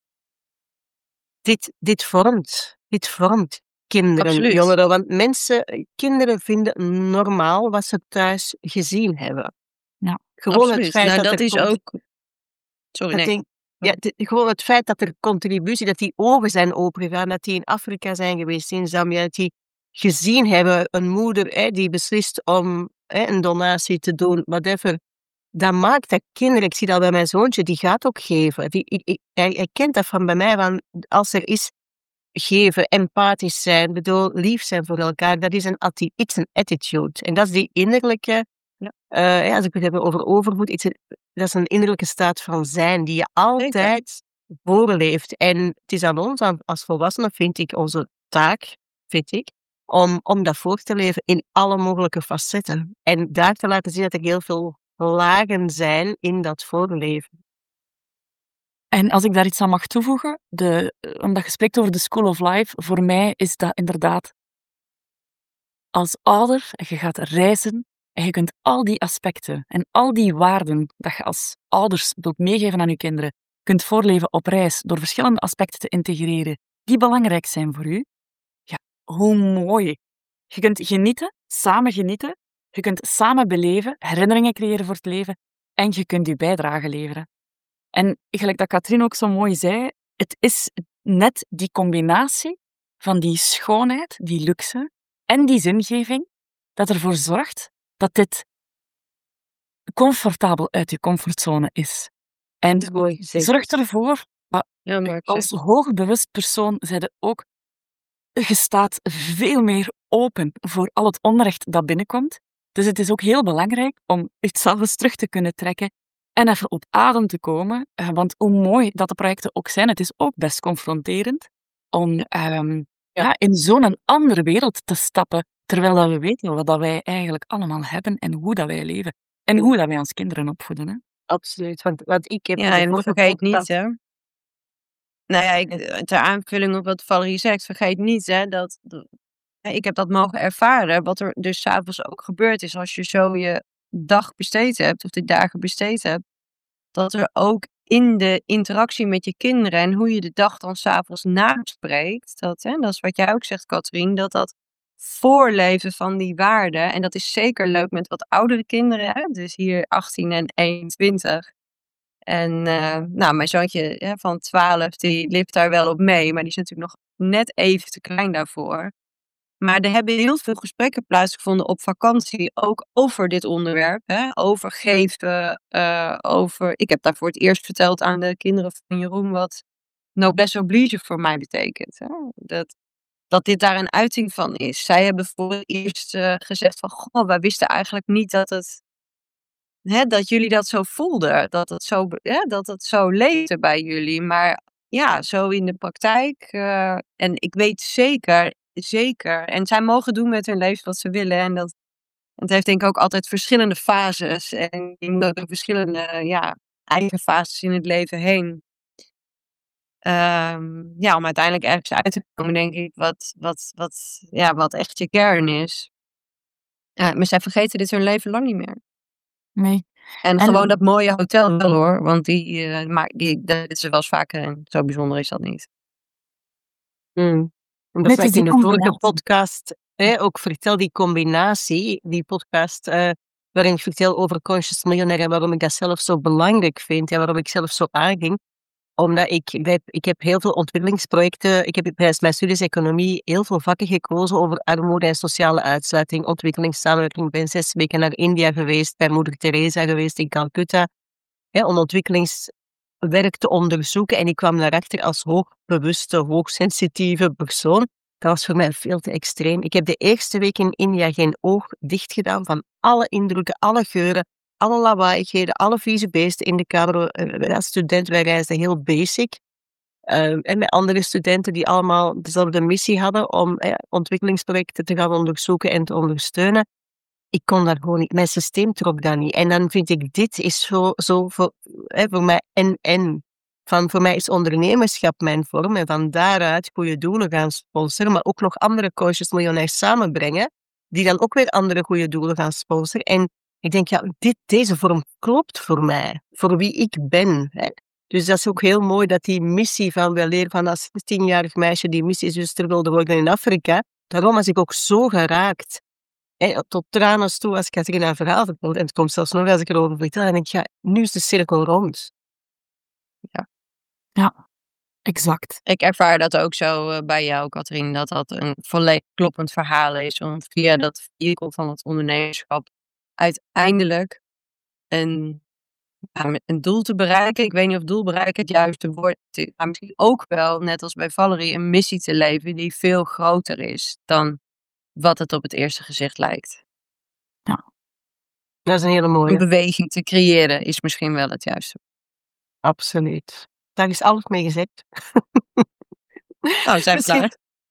dit, dit vormt, dit vormt kinderen, Absoluut. jongeren, want mensen, kinderen vinden normaal wat ze thuis gezien hebben. Ja, gewoon Absoluut. het feit Nou, dat, dat er is cont- ook... Sorry, dat nee. denk- ja, dit- gewoon het feit dat er contributie, dat die ogen zijn opengegaan, dat die in Afrika zijn geweest, in Zambia, dat die gezien hebben, een moeder hè, die beslist om hè, een donatie te doen, whatever. Dat maakt dat kinderen, ik zie dat bij mijn zoontje, die gaat ook geven. Die, ik, ik, hij, hij kent dat van bij mij, van als er is geven, empathisch zijn, bedoel, lief zijn voor elkaar, dat is een, atti- it's een attitude. En dat is die innerlijke, Ja. eh, ja, als ik het heb over overvloed, it's een- dat is een innerlijke staat van zijn, die je altijd voorleeft. En het is aan ons, aan- als volwassenen, vind ik, onze taak, vind ik, om, om dat voor te leven in alle mogelijke facetten. En daar te laten zien dat er heel veel lagen zijn in dat voorleven. En als ik daar iets aan mag toevoegen, de, omdat je spreekt over de School of Life, voor mij is dat inderdaad als ouder, je gaat reizen en je kunt al die aspecten en al die waarden dat je als ouders wilt meegeven aan je kinderen, kunt voorleven op reis door verschillende aspecten te integreren die belangrijk zijn voor u. Ja, hoe mooi. Je kunt genieten, samen genieten, je kunt samen beleven, herinneringen creëren voor het leven en je kunt je bijdrage leveren. En gelijk dat Katrien ook zo mooi zei, het is net die combinatie van die schoonheid, die luxe en die zingeving dat ervoor zorgt dat dit comfortabel uit je comfortzone is. En Dat is mooi gezegd. zorgt ervoor, Ja, maar als hoogbewust persoon zijn je ook, je staat veel meer open voor al het onrecht dat binnenkomt. Dus het is ook heel belangrijk om jezelf eens terug te kunnen trekken en even op adem te komen. Uh, want hoe mooi dat de projecten ook zijn, het is ook best confronterend om um, ja. Ja, in zo'n andere wereld te stappen, terwijl dat we weten wat dat wij eigenlijk allemaal hebben en hoe dat wij leven. En hoe dat wij ons kinderen opvoeden. Hè? Absoluut, want, want ik heb... Ja, en vergeet niet, hè. Nou ja, ik, ter aanvulling op wat Valerie zegt, vergeet niet, hè, dat... Ik heb dat mogen ervaren, wat er dus 's avonds ook gebeurd is als je zo je dag besteed hebt, of de dagen besteed hebt, dat er ook in de interactie met je kinderen en hoe je de dag dan 's avonds naspreekt, dat, hè, dat is wat jij ook zegt, Katrien, dat dat voorleven van die waarden, en dat is zeker leuk met wat oudere kinderen, hè, dus hier achttien en eenentwintig. En uh, nou, mijn zoontje hè, van twaalf, die liep daar wel op mee, maar die is natuurlijk nog net even te klein daarvoor. Maar er hebben heel veel gesprekken plaatsgevonden op vakantie, ook over dit onderwerp. Hè? Over geven, uh, over... Ik heb daar voor het eerst verteld aan de kinderen van Jeroen wat noblesse oblige voor mij betekent. Hè? Dat, dat dit daar een uiting van is. Zij hebben voor het eerst uh, gezegd van, goh, wij wisten eigenlijk niet dat het... Hè, dat jullie dat zo voelden, dat het zo, hè, dat het zo leefde bij jullie. Maar ja, zo in de praktijk. Uh, en ik weet zeker... Zeker. En zij mogen doen met hun leven wat ze willen. En dat, het heeft denk ik ook altijd verschillende fases. En je moet ook door verschillende ja, eigen fases in het leven heen. Um, ja, om uiteindelijk ergens uit te komen, denk ik, wat, wat, wat, ja, wat echt je kern is. Uh, maar zij vergeten dit hun leven lang niet meer. Nee. En, en gewoon dat mooie hotel wel hoor. Want die, uh, maar die, dat is er wel eens vaker en zo bijzonder is dat niet. Mm. En dat is wat ik in de vorige podcast hè, ook vertel, die combinatie, die podcast uh, waarin ik vertel over Conscious Millionaire en waarom ik dat zelf zo belangrijk vind en waarom ik zelf zo aanging. Omdat ik, ik, heb, ik heb heel veel ontwikkelingsprojecten, ik heb tijdens mijn studies economie heel veel vakken gekozen over armoede en sociale uitsluiting, ontwikkelingssamenwerking. Ik ben zes weken naar India geweest, bij Moeder Teresa geweest in Calcutta, hè, om ontwikkelingswerk te onderzoeken. En ik kwam daarachter als hoogbewuste, hoogsensitieve persoon. Dat was voor mij veel te extreem. Ik heb de eerste week in India geen oog dicht gedaan van alle indrukken, alle geuren, alle lawaaiigheden, alle vieze beesten in de kamer. Als student, wij reisden heel basic. Uh, en met andere studenten die allemaal dezelfde missie hadden om eh, ontwikkelingsprojecten te gaan onderzoeken en te ondersteunen. Ik kon daar gewoon niet, mijn systeem trok dat niet. En dan vind ik, dit is zo, zo voor, eh, voor mij en en. Van, voor mij is ondernemerschap mijn vorm en van daaruit goede doelen gaan sponsoren, maar ook nog andere Conscious Millionaires samenbrengen, die dan ook weer andere goede doelen gaan sponsoren. En ik denk, ja, dit, deze vorm klopt voor mij, voor wie ik ben. Hè. Dus dat is ook heel mooi dat die missie van wel leren van als tienjarig meisje die missiezuster wilde worden in Afrika, daarom was ik ook zo geraakt. Hè, tot tranen toe als Katrien haar verhaal vertelt. En het komt zelfs nog als ik erover vertel. En denk ik, ja, nu is de cirkel rond. Ja. Ja, exact. Ik ervaar dat ook zo uh, bij jou, Katrien, dat dat een volledig kloppend verhaal is. Om via dat vehikel van het ondernemerschap uiteindelijk een, ja, een doel te bereiken. Ik weet niet of doel bereiken het juiste woord is. Maar misschien ook wel, net als bij Valerie, een missie te leven die veel groter is dan wat het op het eerste gezicht lijkt. Ja. Dat is een hele mooie. Een beweging te creëren is misschien wel het juiste. Absoluut. Daar is alles mee gezegd. Nou, zijn we klaar.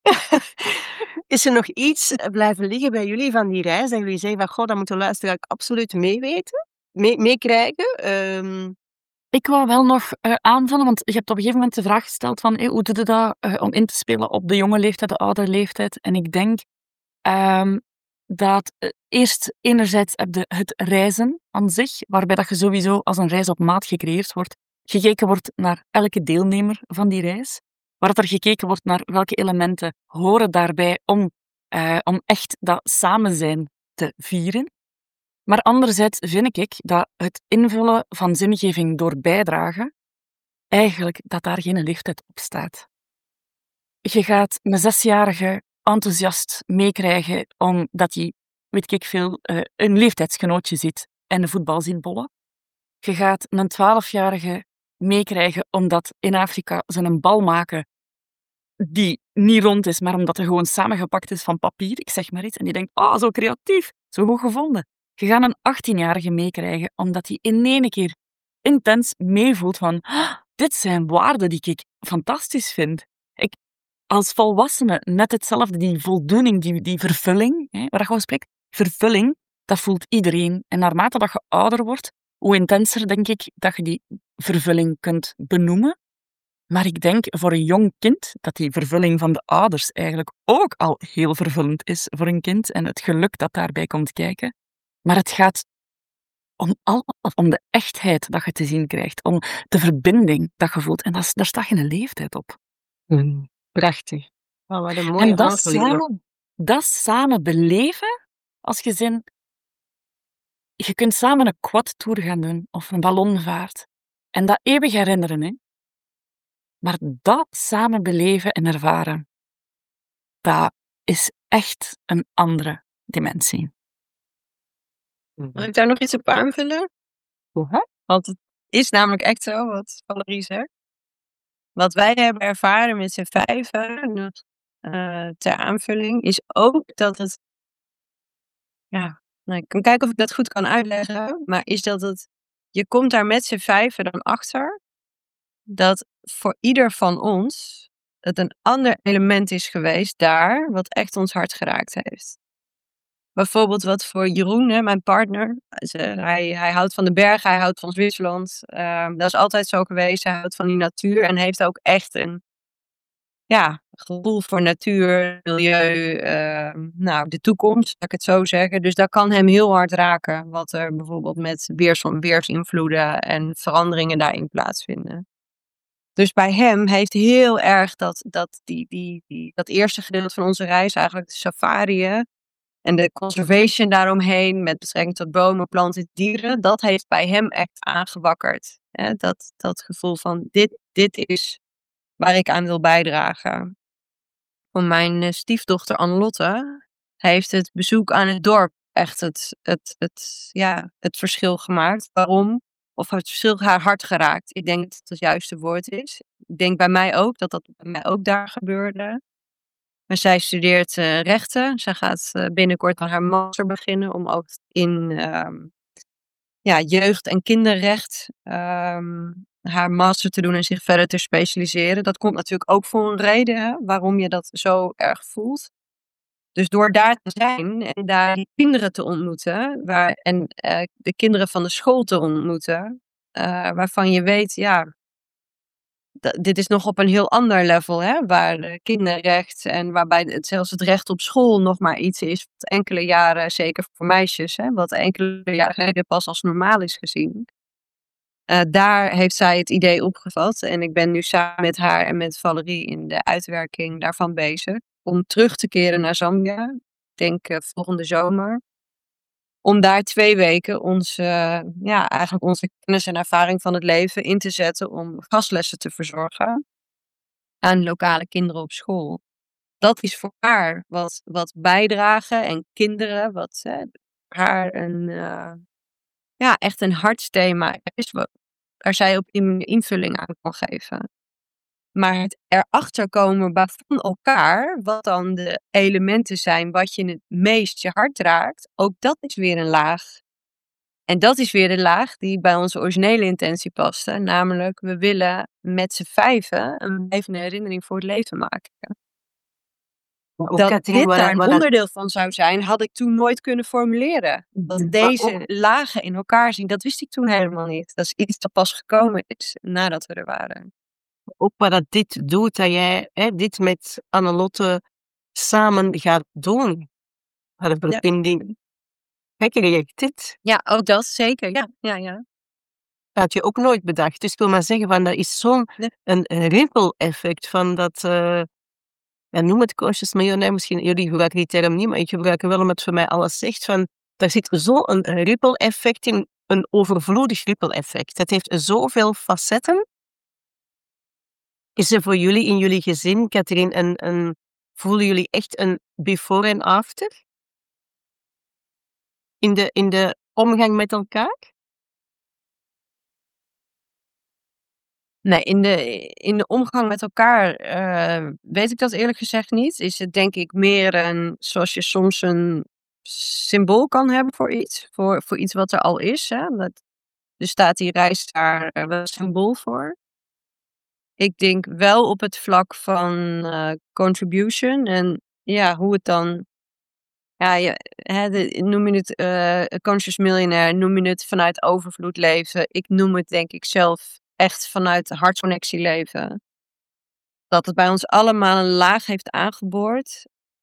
Is er nog iets blijven liggen bij jullie van die reis dat jullie zeggen van goh, dat moet de luisteraar absoluut meeweten, mee, meekrijgen? Um... Ik wou wel nog uh, aanvullen, want je hebt op een gegeven moment de vraag gesteld van hey, hoe doe je dat uh, om in te spelen op de jonge leeftijd, de oudere leeftijd? En ik denk um, dat uh, eerst enerzijds heb je het reizen aan zich, waarbij dat je sowieso als een reis op maat gecreëerd wordt, gekeken wordt naar elke deelnemer van die reis, waar er gekeken wordt naar welke elementen horen daarbij om, uh, om echt dat samen zijn te vieren. Maar anderzijds vind ik dat het invullen van zingeving door bijdragen, eigenlijk dat daar geen leeftijd op staat. Je gaat een zesjarige enthousiast meekrijgen omdat hij, weet ik veel, uh, een leeftijdsgenootje ziet en de voetbal zien bollen. Je gaat een twaalfjarige meekrijgen omdat in Afrika ze een bal maken die niet rond is, maar omdat er gewoon samengepakt is van papier, ik zeg maar iets, en die denkt, ah, oh, zo creatief, zo goed gevonden. Je gaat een achttienjarige meekrijgen, omdat hij in één keer intens meevoelt van, ah, dit zijn waarden die ik fantastisch vind. Ik, als volwassene, net hetzelfde, die voldoening, die, die vervulling, hè, waar je over spreekt, vervulling, dat voelt iedereen. En naarmate dat je ouder wordt, hoe intenser denk ik dat je die vervulling kunt benoemen. Maar ik denk voor een jong kind dat die vervulling van de ouders eigenlijk ook al heel vervullend is voor een kind en het geluk dat daarbij komt kijken. Maar het gaat om, al, om de echtheid dat je te zien krijgt, om de verbinding dat je voelt. En dat, daar staat geen leeftijd op. Mm, prachtig. Oh, wat een mooie en dat samen, dat samen beleven als gezin. Je kunt samen een quad-tour gaan doen of een ballonvaart. En dat eeuwig herinneren, hè. Maar dat samen beleven en ervaren, dat is echt een andere dimensie. Mag ik daar nog iets op aanvullen? Uh-huh. Want het is namelijk echt zo, wat Valerie zegt. Wat wij hebben ervaren met z'n vijven, uh, ter aanvulling, is ook dat het... Ja, nou, ik kan kijken of ik dat goed kan uitleggen. Maar is dat het... Je komt daar met z'n vijven dan achter dat voor ieder van ons het een ander element is geweest daar, wat echt ons hart geraakt heeft. Bijvoorbeeld wat voor Jeroen, hè, mijn partner, ze, hij, hij houdt van de bergen, hij houdt van Zwitserland. Uh, dat is altijd zo geweest, hij houdt van die natuur en heeft ook echt een ja, gevoel voor natuur, milieu, uh, nou, de toekomst, laat ik het zo zeggen. Dus dat kan hem heel hard raken, wat er bijvoorbeeld met weers, weersinvloeden en veranderingen daarin plaatsvinden. Dus bij hem heeft heel erg dat, dat, die, die, die, dat eerste gedeelte van onze reis, eigenlijk de safariën en de conservation daaromheen, met betrekking tot bomen, planten, dieren, dat heeft bij hem echt aangewakkerd. Hè? Dat, dat gevoel van dit, dit is waar ik aan wil bijdragen. Voor mijn stiefdochter Anne-Lotte heeft het bezoek aan het dorp echt het, het, het, ja, het verschil gemaakt. Waarom? Of het verschil haar hart geraakt. Ik denk dat het het juiste woord is. Ik denk bij mij ook dat dat bij mij ook daar gebeurde. Maar zij studeert uh, rechten. Zij gaat uh, binnenkort aan haar master beginnen om ook in um, ja, jeugd- en kinderrecht um, haar master te doen en zich verder te specialiseren. Dat komt natuurlijk ook voor een reden, hè, waarom je dat zo erg voelt. Dus door daar te zijn en daar die kinderen te ontmoeten waar, en uh, de kinderen van de school te ontmoeten, uh, waarvan je weet, ja, d- dit is nog op een heel ander level, hè, waar uh, kinderrecht en waarbij het, zelfs het recht op school nog maar iets is wat enkele jaren, zeker voor meisjes, hè, wat enkele jaren geleden pas als normaal is gezien. Uh, daar heeft zij het idee opgevat en ik ben nu samen met haar en met Valerie in de uitwerking daarvan bezig. Om terug te keren naar Zambia, ik denk uh, volgende zomer. Om daar twee weken onze, uh, ja, eigenlijk onze kennis en ervaring van het leven in te zetten om gastlessen te verzorgen aan lokale kinderen op school. Dat is voor haar wat, wat bijdragen en kinderen, wat uh, haar een, uh, ja, echt een hartsthema is, waar zij op in, invulling aan kan geven. Maar het erachter komen van elkaar, wat dan de elementen zijn wat je het meest je hart raakt, ook dat is weer een laag. En dat is weer de laag die bij onze originele intentie paste. Namelijk, we willen met z'n vijven een blijvende herinnering voor het leven maken. Maar ook dat Katrien, dit wat daar dat- een wat dat- onderdeel van zou zijn, had ik toen nooit kunnen formuleren. Dat Maar deze ook- lagen in elkaar zien, dat wist ik toen helemaal niet. Dat is iets dat pas gekomen is nadat we er waren. ook wat dat dit doet, dat jij hè, dit met Annelotte samen gaat doen. Wat een verbinding. Kijk, reageert dit. Ja, ook dat zeker. Ja, ja, ja. Dat had je ook nooit bedacht. Dus ik wil maar zeggen, van, dat is zo'n Nee. een, een ripple-effect van dat... eh, ja, noem het conscious miljonair, misschien jullie gebruiken die term niet, maar ik gebruik het wel omdat het voor mij alles zegt. Van, daar zit zo'n een, een ripple-effect in, een overvloedig ripple-effect. Het heeft zoveel facetten. Is er voor jullie in jullie gezin, Katrien, een, een, voelen jullie echt een before en after? In de, in de omgang met elkaar? Nee, in de, in de omgang met elkaar eh, weet ik dat eerlijk gezegd niet. Is het denk ik meer een, zoals je soms een symbool kan hebben voor iets. Voor, voor iets wat er al is. Hè? Dat, dus staat die reis daar eh, wel een symbool voor. Ik denk wel op het vlak van eh, contribution. En ja, hoe het dan... Ja, je, hè, de- noem je het eh conscious millionaire, noem je het vanuit overvloed leven. Ik noem het denk ik zelf echt vanuit de hartsconnectie leven. Dat het bij ons allemaal een laag heeft aangeboord.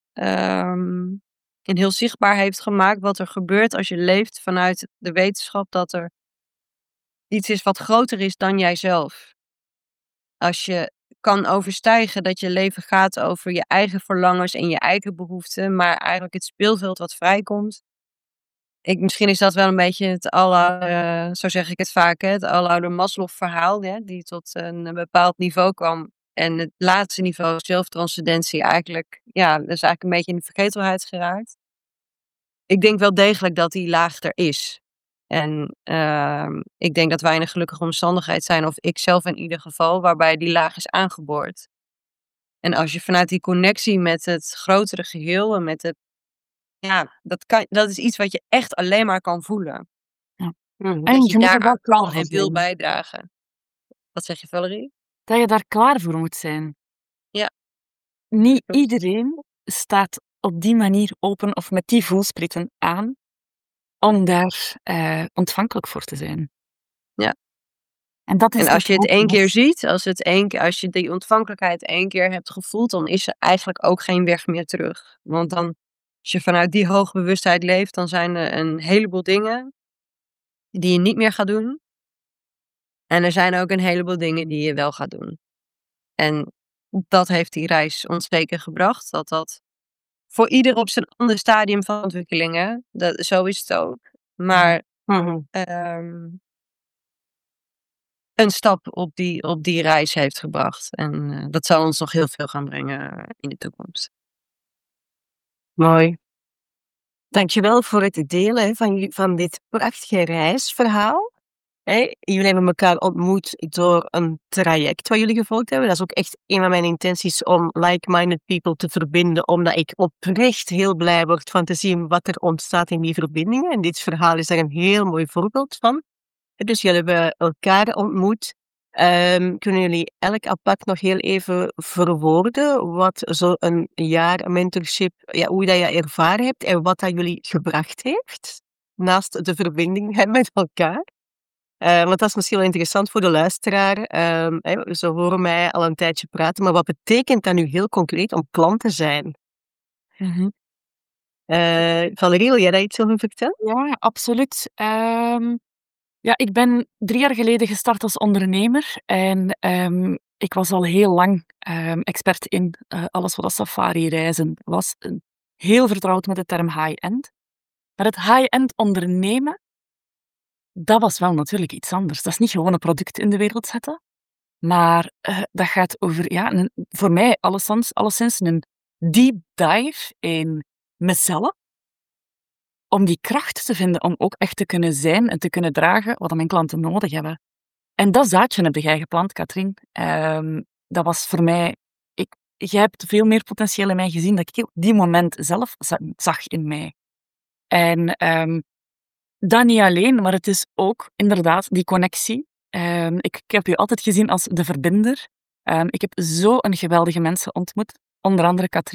ehm, en heel zichtbaar heeft gemaakt wat er gebeurt als je leeft vanuit de wetenschap dat er iets is wat groter is dan jijzelf. Als je kan overstijgen dat je leven gaat over je eigen verlangens en je eigen behoeften, maar eigenlijk het speelveld wat vrijkomt. Ik, misschien is dat wel een beetje het aloude, eh, zo zeg ik het vaak, hè, het aloude Maslow-verhaal, hè, die tot een bepaald niveau kwam. En het laatste niveau, zelftranscendentie, eigenlijk, ja, dat is eigenlijk een beetje in de vergetelheid geraakt. Ik denk wel degelijk dat die laag er is. En ehm, ik denk dat wij in een gelukkige omstandigheid zijn, of ik zelf in ieder geval, waarbij die laag is aangeboord. En als je vanuit die connectie met het grotere geheel en met het, ja, dat, kan, dat is iets wat je echt alleen maar kan voelen. Mhm. En Dat je je moet er daar wel klaar kan voor en wil zijn. bijdragen. Wat zeg je, Valerie? Dat je daar klaar voor moet zijn. Ja. Niet Klopt. iedereen staat op die manier open of met die voelsprieten aan om daar eh, ontvankelijk voor te zijn. Ja. En dat is En als het je het ook één nog. keer ziet, als, het één keer, als je die ontvankelijkheid één keer hebt gevoeld, dan is er eigenlijk ook geen weg meer terug. Want dan, als je vanuit die hoge bewustheid leeft, dan zijn er een heleboel dingen die je niet meer gaat doen. En er zijn ook een heleboel dingen die je wel gaat doen. En dat heeft die reis ons zeker gebracht. Dat dat voor ieder op zijn ander stadium van ontwikkeling, hè, dat, zo is het ook. Maar Mhm. ehm, een stap op die, op die reis heeft gebracht. En eh, dat zal ons nog heel veel gaan brengen in de toekomst. Mooi. Dankjewel voor het delen hè, van, ju- van dit prachtige reisverhaal. Hè, jullie hebben elkaar ontmoet door een traject wat jullie gevolgd hebben. Dat is ook echt een van mijn intenties om like-minded people te verbinden, omdat ik oprecht heel blij word van te zien wat er ontstaat in die verbindingen. En dit verhaal is daar een heel mooi voorbeeld van. Dus jullie hebben elkaar ontmoet. Ehm, kunnen jullie elk apart nog heel even verwoorden wat zo'n jaar mentorship, ja, hoe dat je ervaren hebt en wat dat jullie gebracht heeft, naast de verbinding hè, met elkaar? Eh, want dat is misschien wel interessant voor de luisteraar. Ehm, hè, ze horen mij al een tijdje praten, maar wat betekent dat nu heel concreet om klant te zijn? Mhm. Eh, Valerie, wil jij daar iets over vertellen? Ja, absoluut. Ehm, ja, ik ben drie jaar geleden gestart als ondernemer en ehm, ik was al heel lang ehm, expert in eh, alles wat safari-reizen was. Eh, Heel vertrouwd met de term high-end. Maar het high-end ondernemen, dat was wel natuurlijk iets anders. Dat is niet gewoon een product in de wereld zetten, maar eh, dat gaat over, ja, een, voor mij alleszins, alleszins een deep dive in mezelf, om die kracht te vinden om ook echt te kunnen zijn en te kunnen dragen wat mijn klanten nodig hebben. En dat zaadje heb jij geplant, Katrien. Ehm, dat was voor mij... Ik, jij hebt veel meer potentieel in mij gezien dat ik op die moment zelf za- zag in mij. En ehm, dat niet alleen, maar het is ook inderdaad die connectie. Ehm, ik, ik heb je altijd gezien als de verbinder. Ehm, ik heb zo een geweldige mensen ontmoet, onder andere Katrien,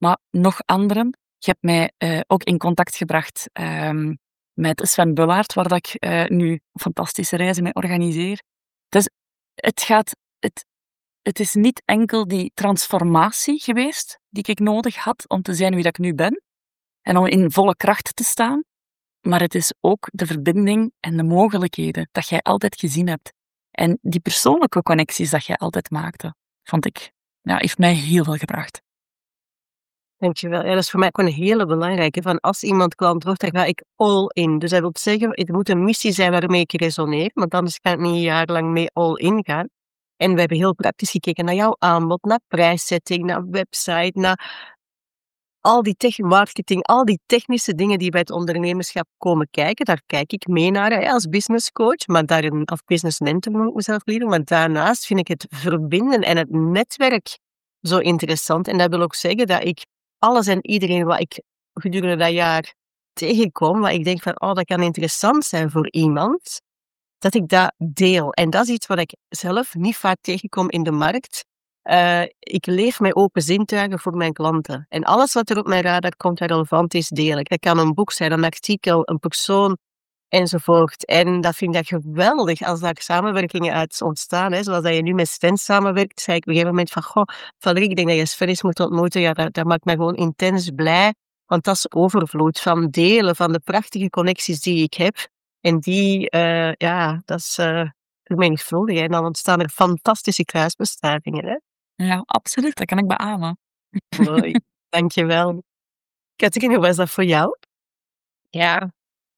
maar nog anderen. Je hebt mij uh, ook in contact gebracht um, met Sven Bullaert, waar dat ik uh, nu fantastische reizen mee organiseer. Dus het gaat... Het, het is niet enkel die transformatie geweest die ik nodig had om te zijn wie dat ik nu ben en om in volle kracht te staan, maar het is ook de verbinding en de mogelijkheden dat jij altijd gezien hebt. En die persoonlijke connecties dat jij altijd maakte, vond ik, ja, heeft mij heel veel gebracht. Dankjewel. Ja, dat is voor mij ook een hele belangrijke. Van als iemand klant wordt, dan ga ik all in. Dus dat wil zeggen, het moet een missie zijn waarmee ik resoneer, want anders kan ik niet jarenlang mee all in gaan. En we hebben heel praktisch gekeken naar jouw aanbod, naar prijszetting, naar website, naar al die tech marketing, al die technische dingen die bij het ondernemerschap komen kijken. Daar kijk ik mee naar hè, als business coach, maar daarin, of business mentor moet ik mezelf leren. Maar daarnaast vind ik het verbinden en het netwerk zo interessant. En dat wil ook zeggen dat ik alles en iedereen wat ik gedurende dat jaar tegenkom, wat ik denk van, oh, dat kan interessant zijn voor iemand, dat ik dat deel. En dat is iets wat ik zelf niet vaak tegenkom in de markt. Uh, ik leef met open zintuigen voor mijn klanten. En alles wat er op mijn radar komt dat relevant is, deel ik. Dat kan een boek zijn, een artikel, een persoon, enzovoort. En dat vind ik geweldig als daar samenwerkingen uit ontstaan. Hè. Zoals dat je nu met Sven samenwerkt, zei ik op een gegeven moment van, goh, Valerie, ik denk dat je Sven eens moet ontmoeten. Ja, dat, dat maakt me gewoon intens blij. Want dat is overvloed van delen, van de prachtige connecties die ik heb. En die, uh, ja, dat is uh, vermenigvuldigen. En dan ontstaan er fantastische kruisbestuivingen, hè. Ja, absoluut. Dat kan ik beamen. Mooi, dankjewel. Katrien, hoe was dat voor jou? Ja,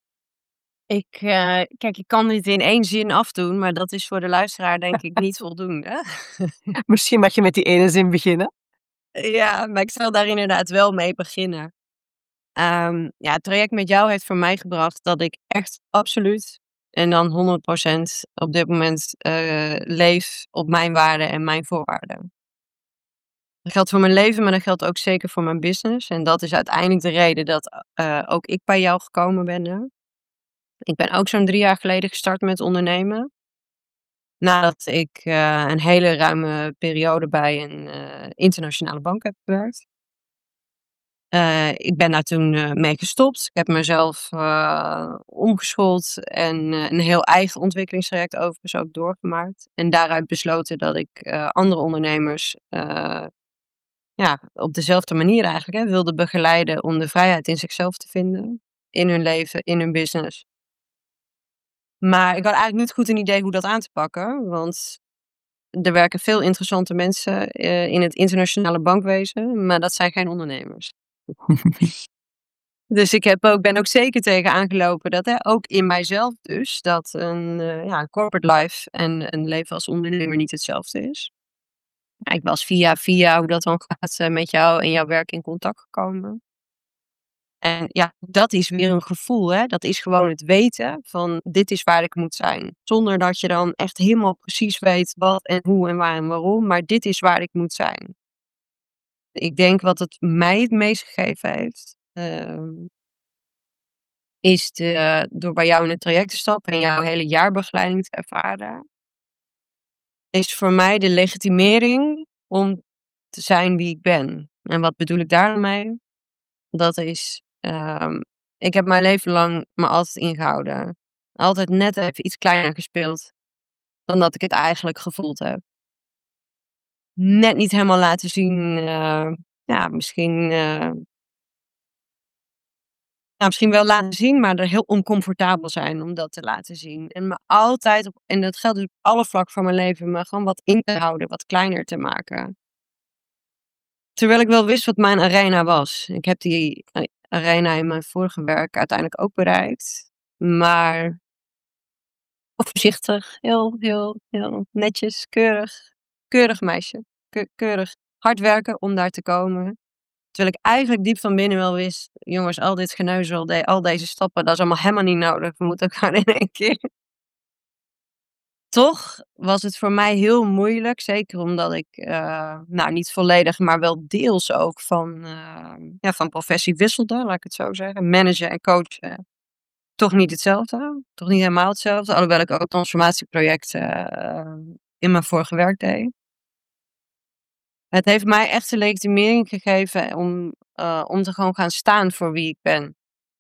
ik, uh, kijk, ik kan dit in één zin afdoen, maar dat is voor de luisteraar denk ik niet voldoende. Misschien mag je met die ene zin beginnen. Ja, maar ik zal daar inderdaad wel mee beginnen. Um, ja, het traject met jou heeft voor mij gebracht dat ik echt absoluut en dan honderd procent op dit moment uh, leef op mijn waarden en mijn voorwaarden. Dat geldt voor mijn leven, maar dat geldt ook zeker voor mijn business. En dat is uiteindelijk de reden dat uh, ook ik bij jou gekomen ben. Hè? Ik ben ook zo'n drie jaar geleden gestart met ondernemen. Nadat ik uh, een hele ruime periode bij een uh, internationale bank heb gewerkt. Uh, ik ben daar toen uh, mee gestopt. Ik heb mezelf uh, omgeschoold en uh, een heel eigen ontwikkelingstraject overigens ook doorgemaakt. En daaruit besloten dat ik uh, andere ondernemers uh, ja, op dezelfde manier eigenlijk hè, wilde begeleiden om de vrijheid in zichzelf te vinden. In hun leven, in hun business. Maar ik had eigenlijk niet goed een idee hoe dat aan te pakken. Want er werken veel interessante mensen uh, in het internationale bankwezen. Maar dat zijn geen ondernemers. Dus ik heb ook, ben ook zeker tegen aangelopen dat hè, ook in mijzelf dus, dat een uh, ja, corporate life en een leven als ondernemer niet hetzelfde is. Ja, ik was via via, hoe dat dan gaat, uh, met jou en jouw werk in contact gekomen. En ja, dat is weer een gevoel, hè. Dat is gewoon het weten van dit is waar ik moet zijn. Zonder dat je dan echt helemaal precies weet wat en hoe en waar en waarom, maar dit is waar ik moet zijn. Ik denk wat het mij het meest gegeven heeft, uh, is de, uh, door bij jou in het traject te stappen en jouw hele jaarbegeleiding te ervaren, is voor mij de legitimering om te zijn wie ik ben. En wat bedoel ik daarmee? Dat is, uh, ik heb mijn leven lang me altijd ingehouden. Altijd net even iets kleiner gespeeld dan dat ik het eigenlijk gevoeld heb. Net niet helemaal laten zien, uh, ja, misschien... Uh, Nou, misschien wel laten zien, maar er heel oncomfortabel zijn om dat te laten zien. En me altijd, op, en dat geldt dus op alle vlakken van mijn leven, me gewoon wat in te houden, wat kleiner te maken. Terwijl ik wel wist wat mijn arena was. Ik heb die arena in mijn vorige werk uiteindelijk ook bereikt. Maar voorzichtig, heel, heel, heel netjes, keurig. Keurig meisje. Ke- keurig hard werken om daar te komen. Terwijl ik eigenlijk diep van binnen wel wist, jongens, al dit geneuzel, de, al deze stappen, dat is allemaal helemaal niet nodig. We moeten gewoon in één keer. Toch was het voor mij heel moeilijk, zeker omdat ik, uh, nou niet volledig, maar wel deels ook van, uh, ja, van professie wisselde, laat ik het zo zeggen. Managen en coachen, toch niet hetzelfde, toch niet helemaal hetzelfde. Alhoewel ik ook transformatieprojecten uh, in mijn vorige werk deed. Het heeft mij echt de legitimering gegeven om, uh, om te gewoon gaan staan voor wie ik ben.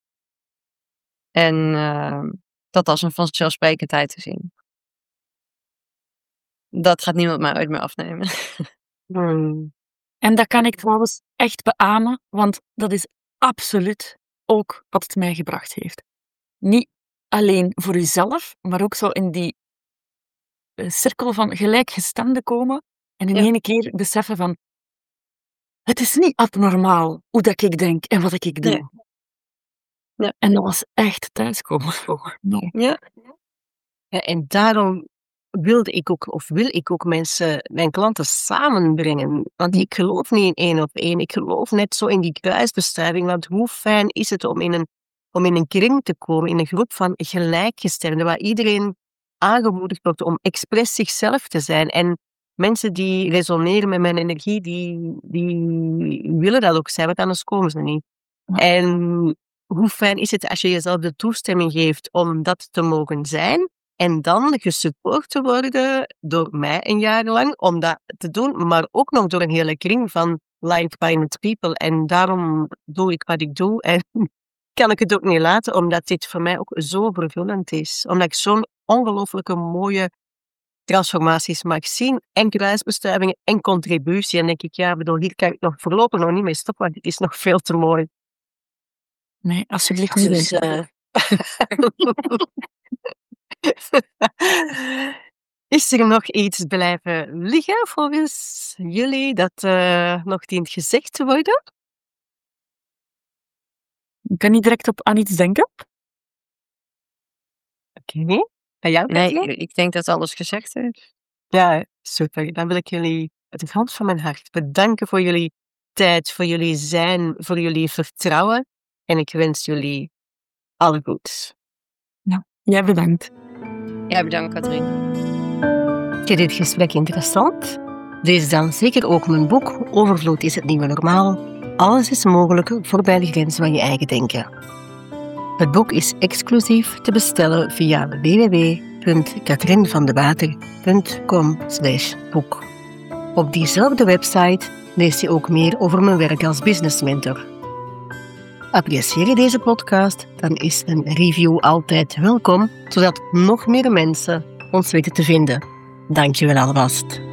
En uh, dat als een vanzelfsprekendheid te zien. Dat gaat niemand mij ooit meer afnemen. Hmm. En dat kan ik trouwens echt beamen, want dat is absoluut ook wat het mij gebracht heeft. Niet alleen voor uzelf, maar ook zo in die uh, cirkel van gelijkgestemden komen en in ja. één keer beseffen van het is niet abnormaal hoe dat ik denk en wat ik doe. Nee. Ja. En dat was echt thuiskomen voor mij. Ja. Ja, en daarom wilde ik ook, of wil ik ook mensen, mijn klanten samenbrengen. Want ik geloof niet in één op één. Ik geloof net zo in die kruisbestuiving. Want hoe fijn is het om in een, om in een kring te komen, in een groep van gelijkgestemden, waar iedereen aangemoedigd wordt om expres zichzelf te zijn. En mensen die resoneren met mijn energie, die, die willen dat ook zijn, want anders komen ze niet. Ja. En hoe fijn is het als je jezelf de toestemming geeft om dat te mogen zijn en dan gesupport te worden door mij een jaar lang om dat te doen, maar ook nog door een hele kring van like-minded people. En daarom doe ik wat ik doe en kan ik het ook niet laten, omdat dit voor mij ook zo vervullend is. Omdat ik zo'n ongelooflijke mooie transformaties mag zien en kruisbestuivingen en contributie. En denk ik, ja, bedoel, hier kan ik nog voorlopig nog niet mee stoppen, want dit is nog veel te mooi. Nee, alsjeblieft niet. Dus, uh... Is er nog iets blijven liggen volgens jullie dat uh, nog dient gezegd te worden? Ik kan niet direct op aan iets denken. Oké. Okay. En jou, nee, ik denk dat alles gezegd is. Ja, super. Dan wil ik jullie uit de grond van mijn hart bedanken voor jullie tijd, voor jullie zijn, voor jullie vertrouwen. En ik wens jullie alle goeds. Nou, jij bedankt. Jij bedankt, Katrien. Vind je dit gesprek interessant? Lees dan zeker ook mijn boek Overvloed is het nieuwe normaal. Alles is mogelijk voorbij de grens van je eigen denken. Het boek is exclusief te bestellen via w w w punt katrinvandewater punt com slash boek. Op diezelfde website lees je ook meer over mijn werk als business mentor. Apprecieer je deze podcast, dan is een review altijd welkom, zodat nog meer mensen ons weten te vinden. Dank je wel alvast.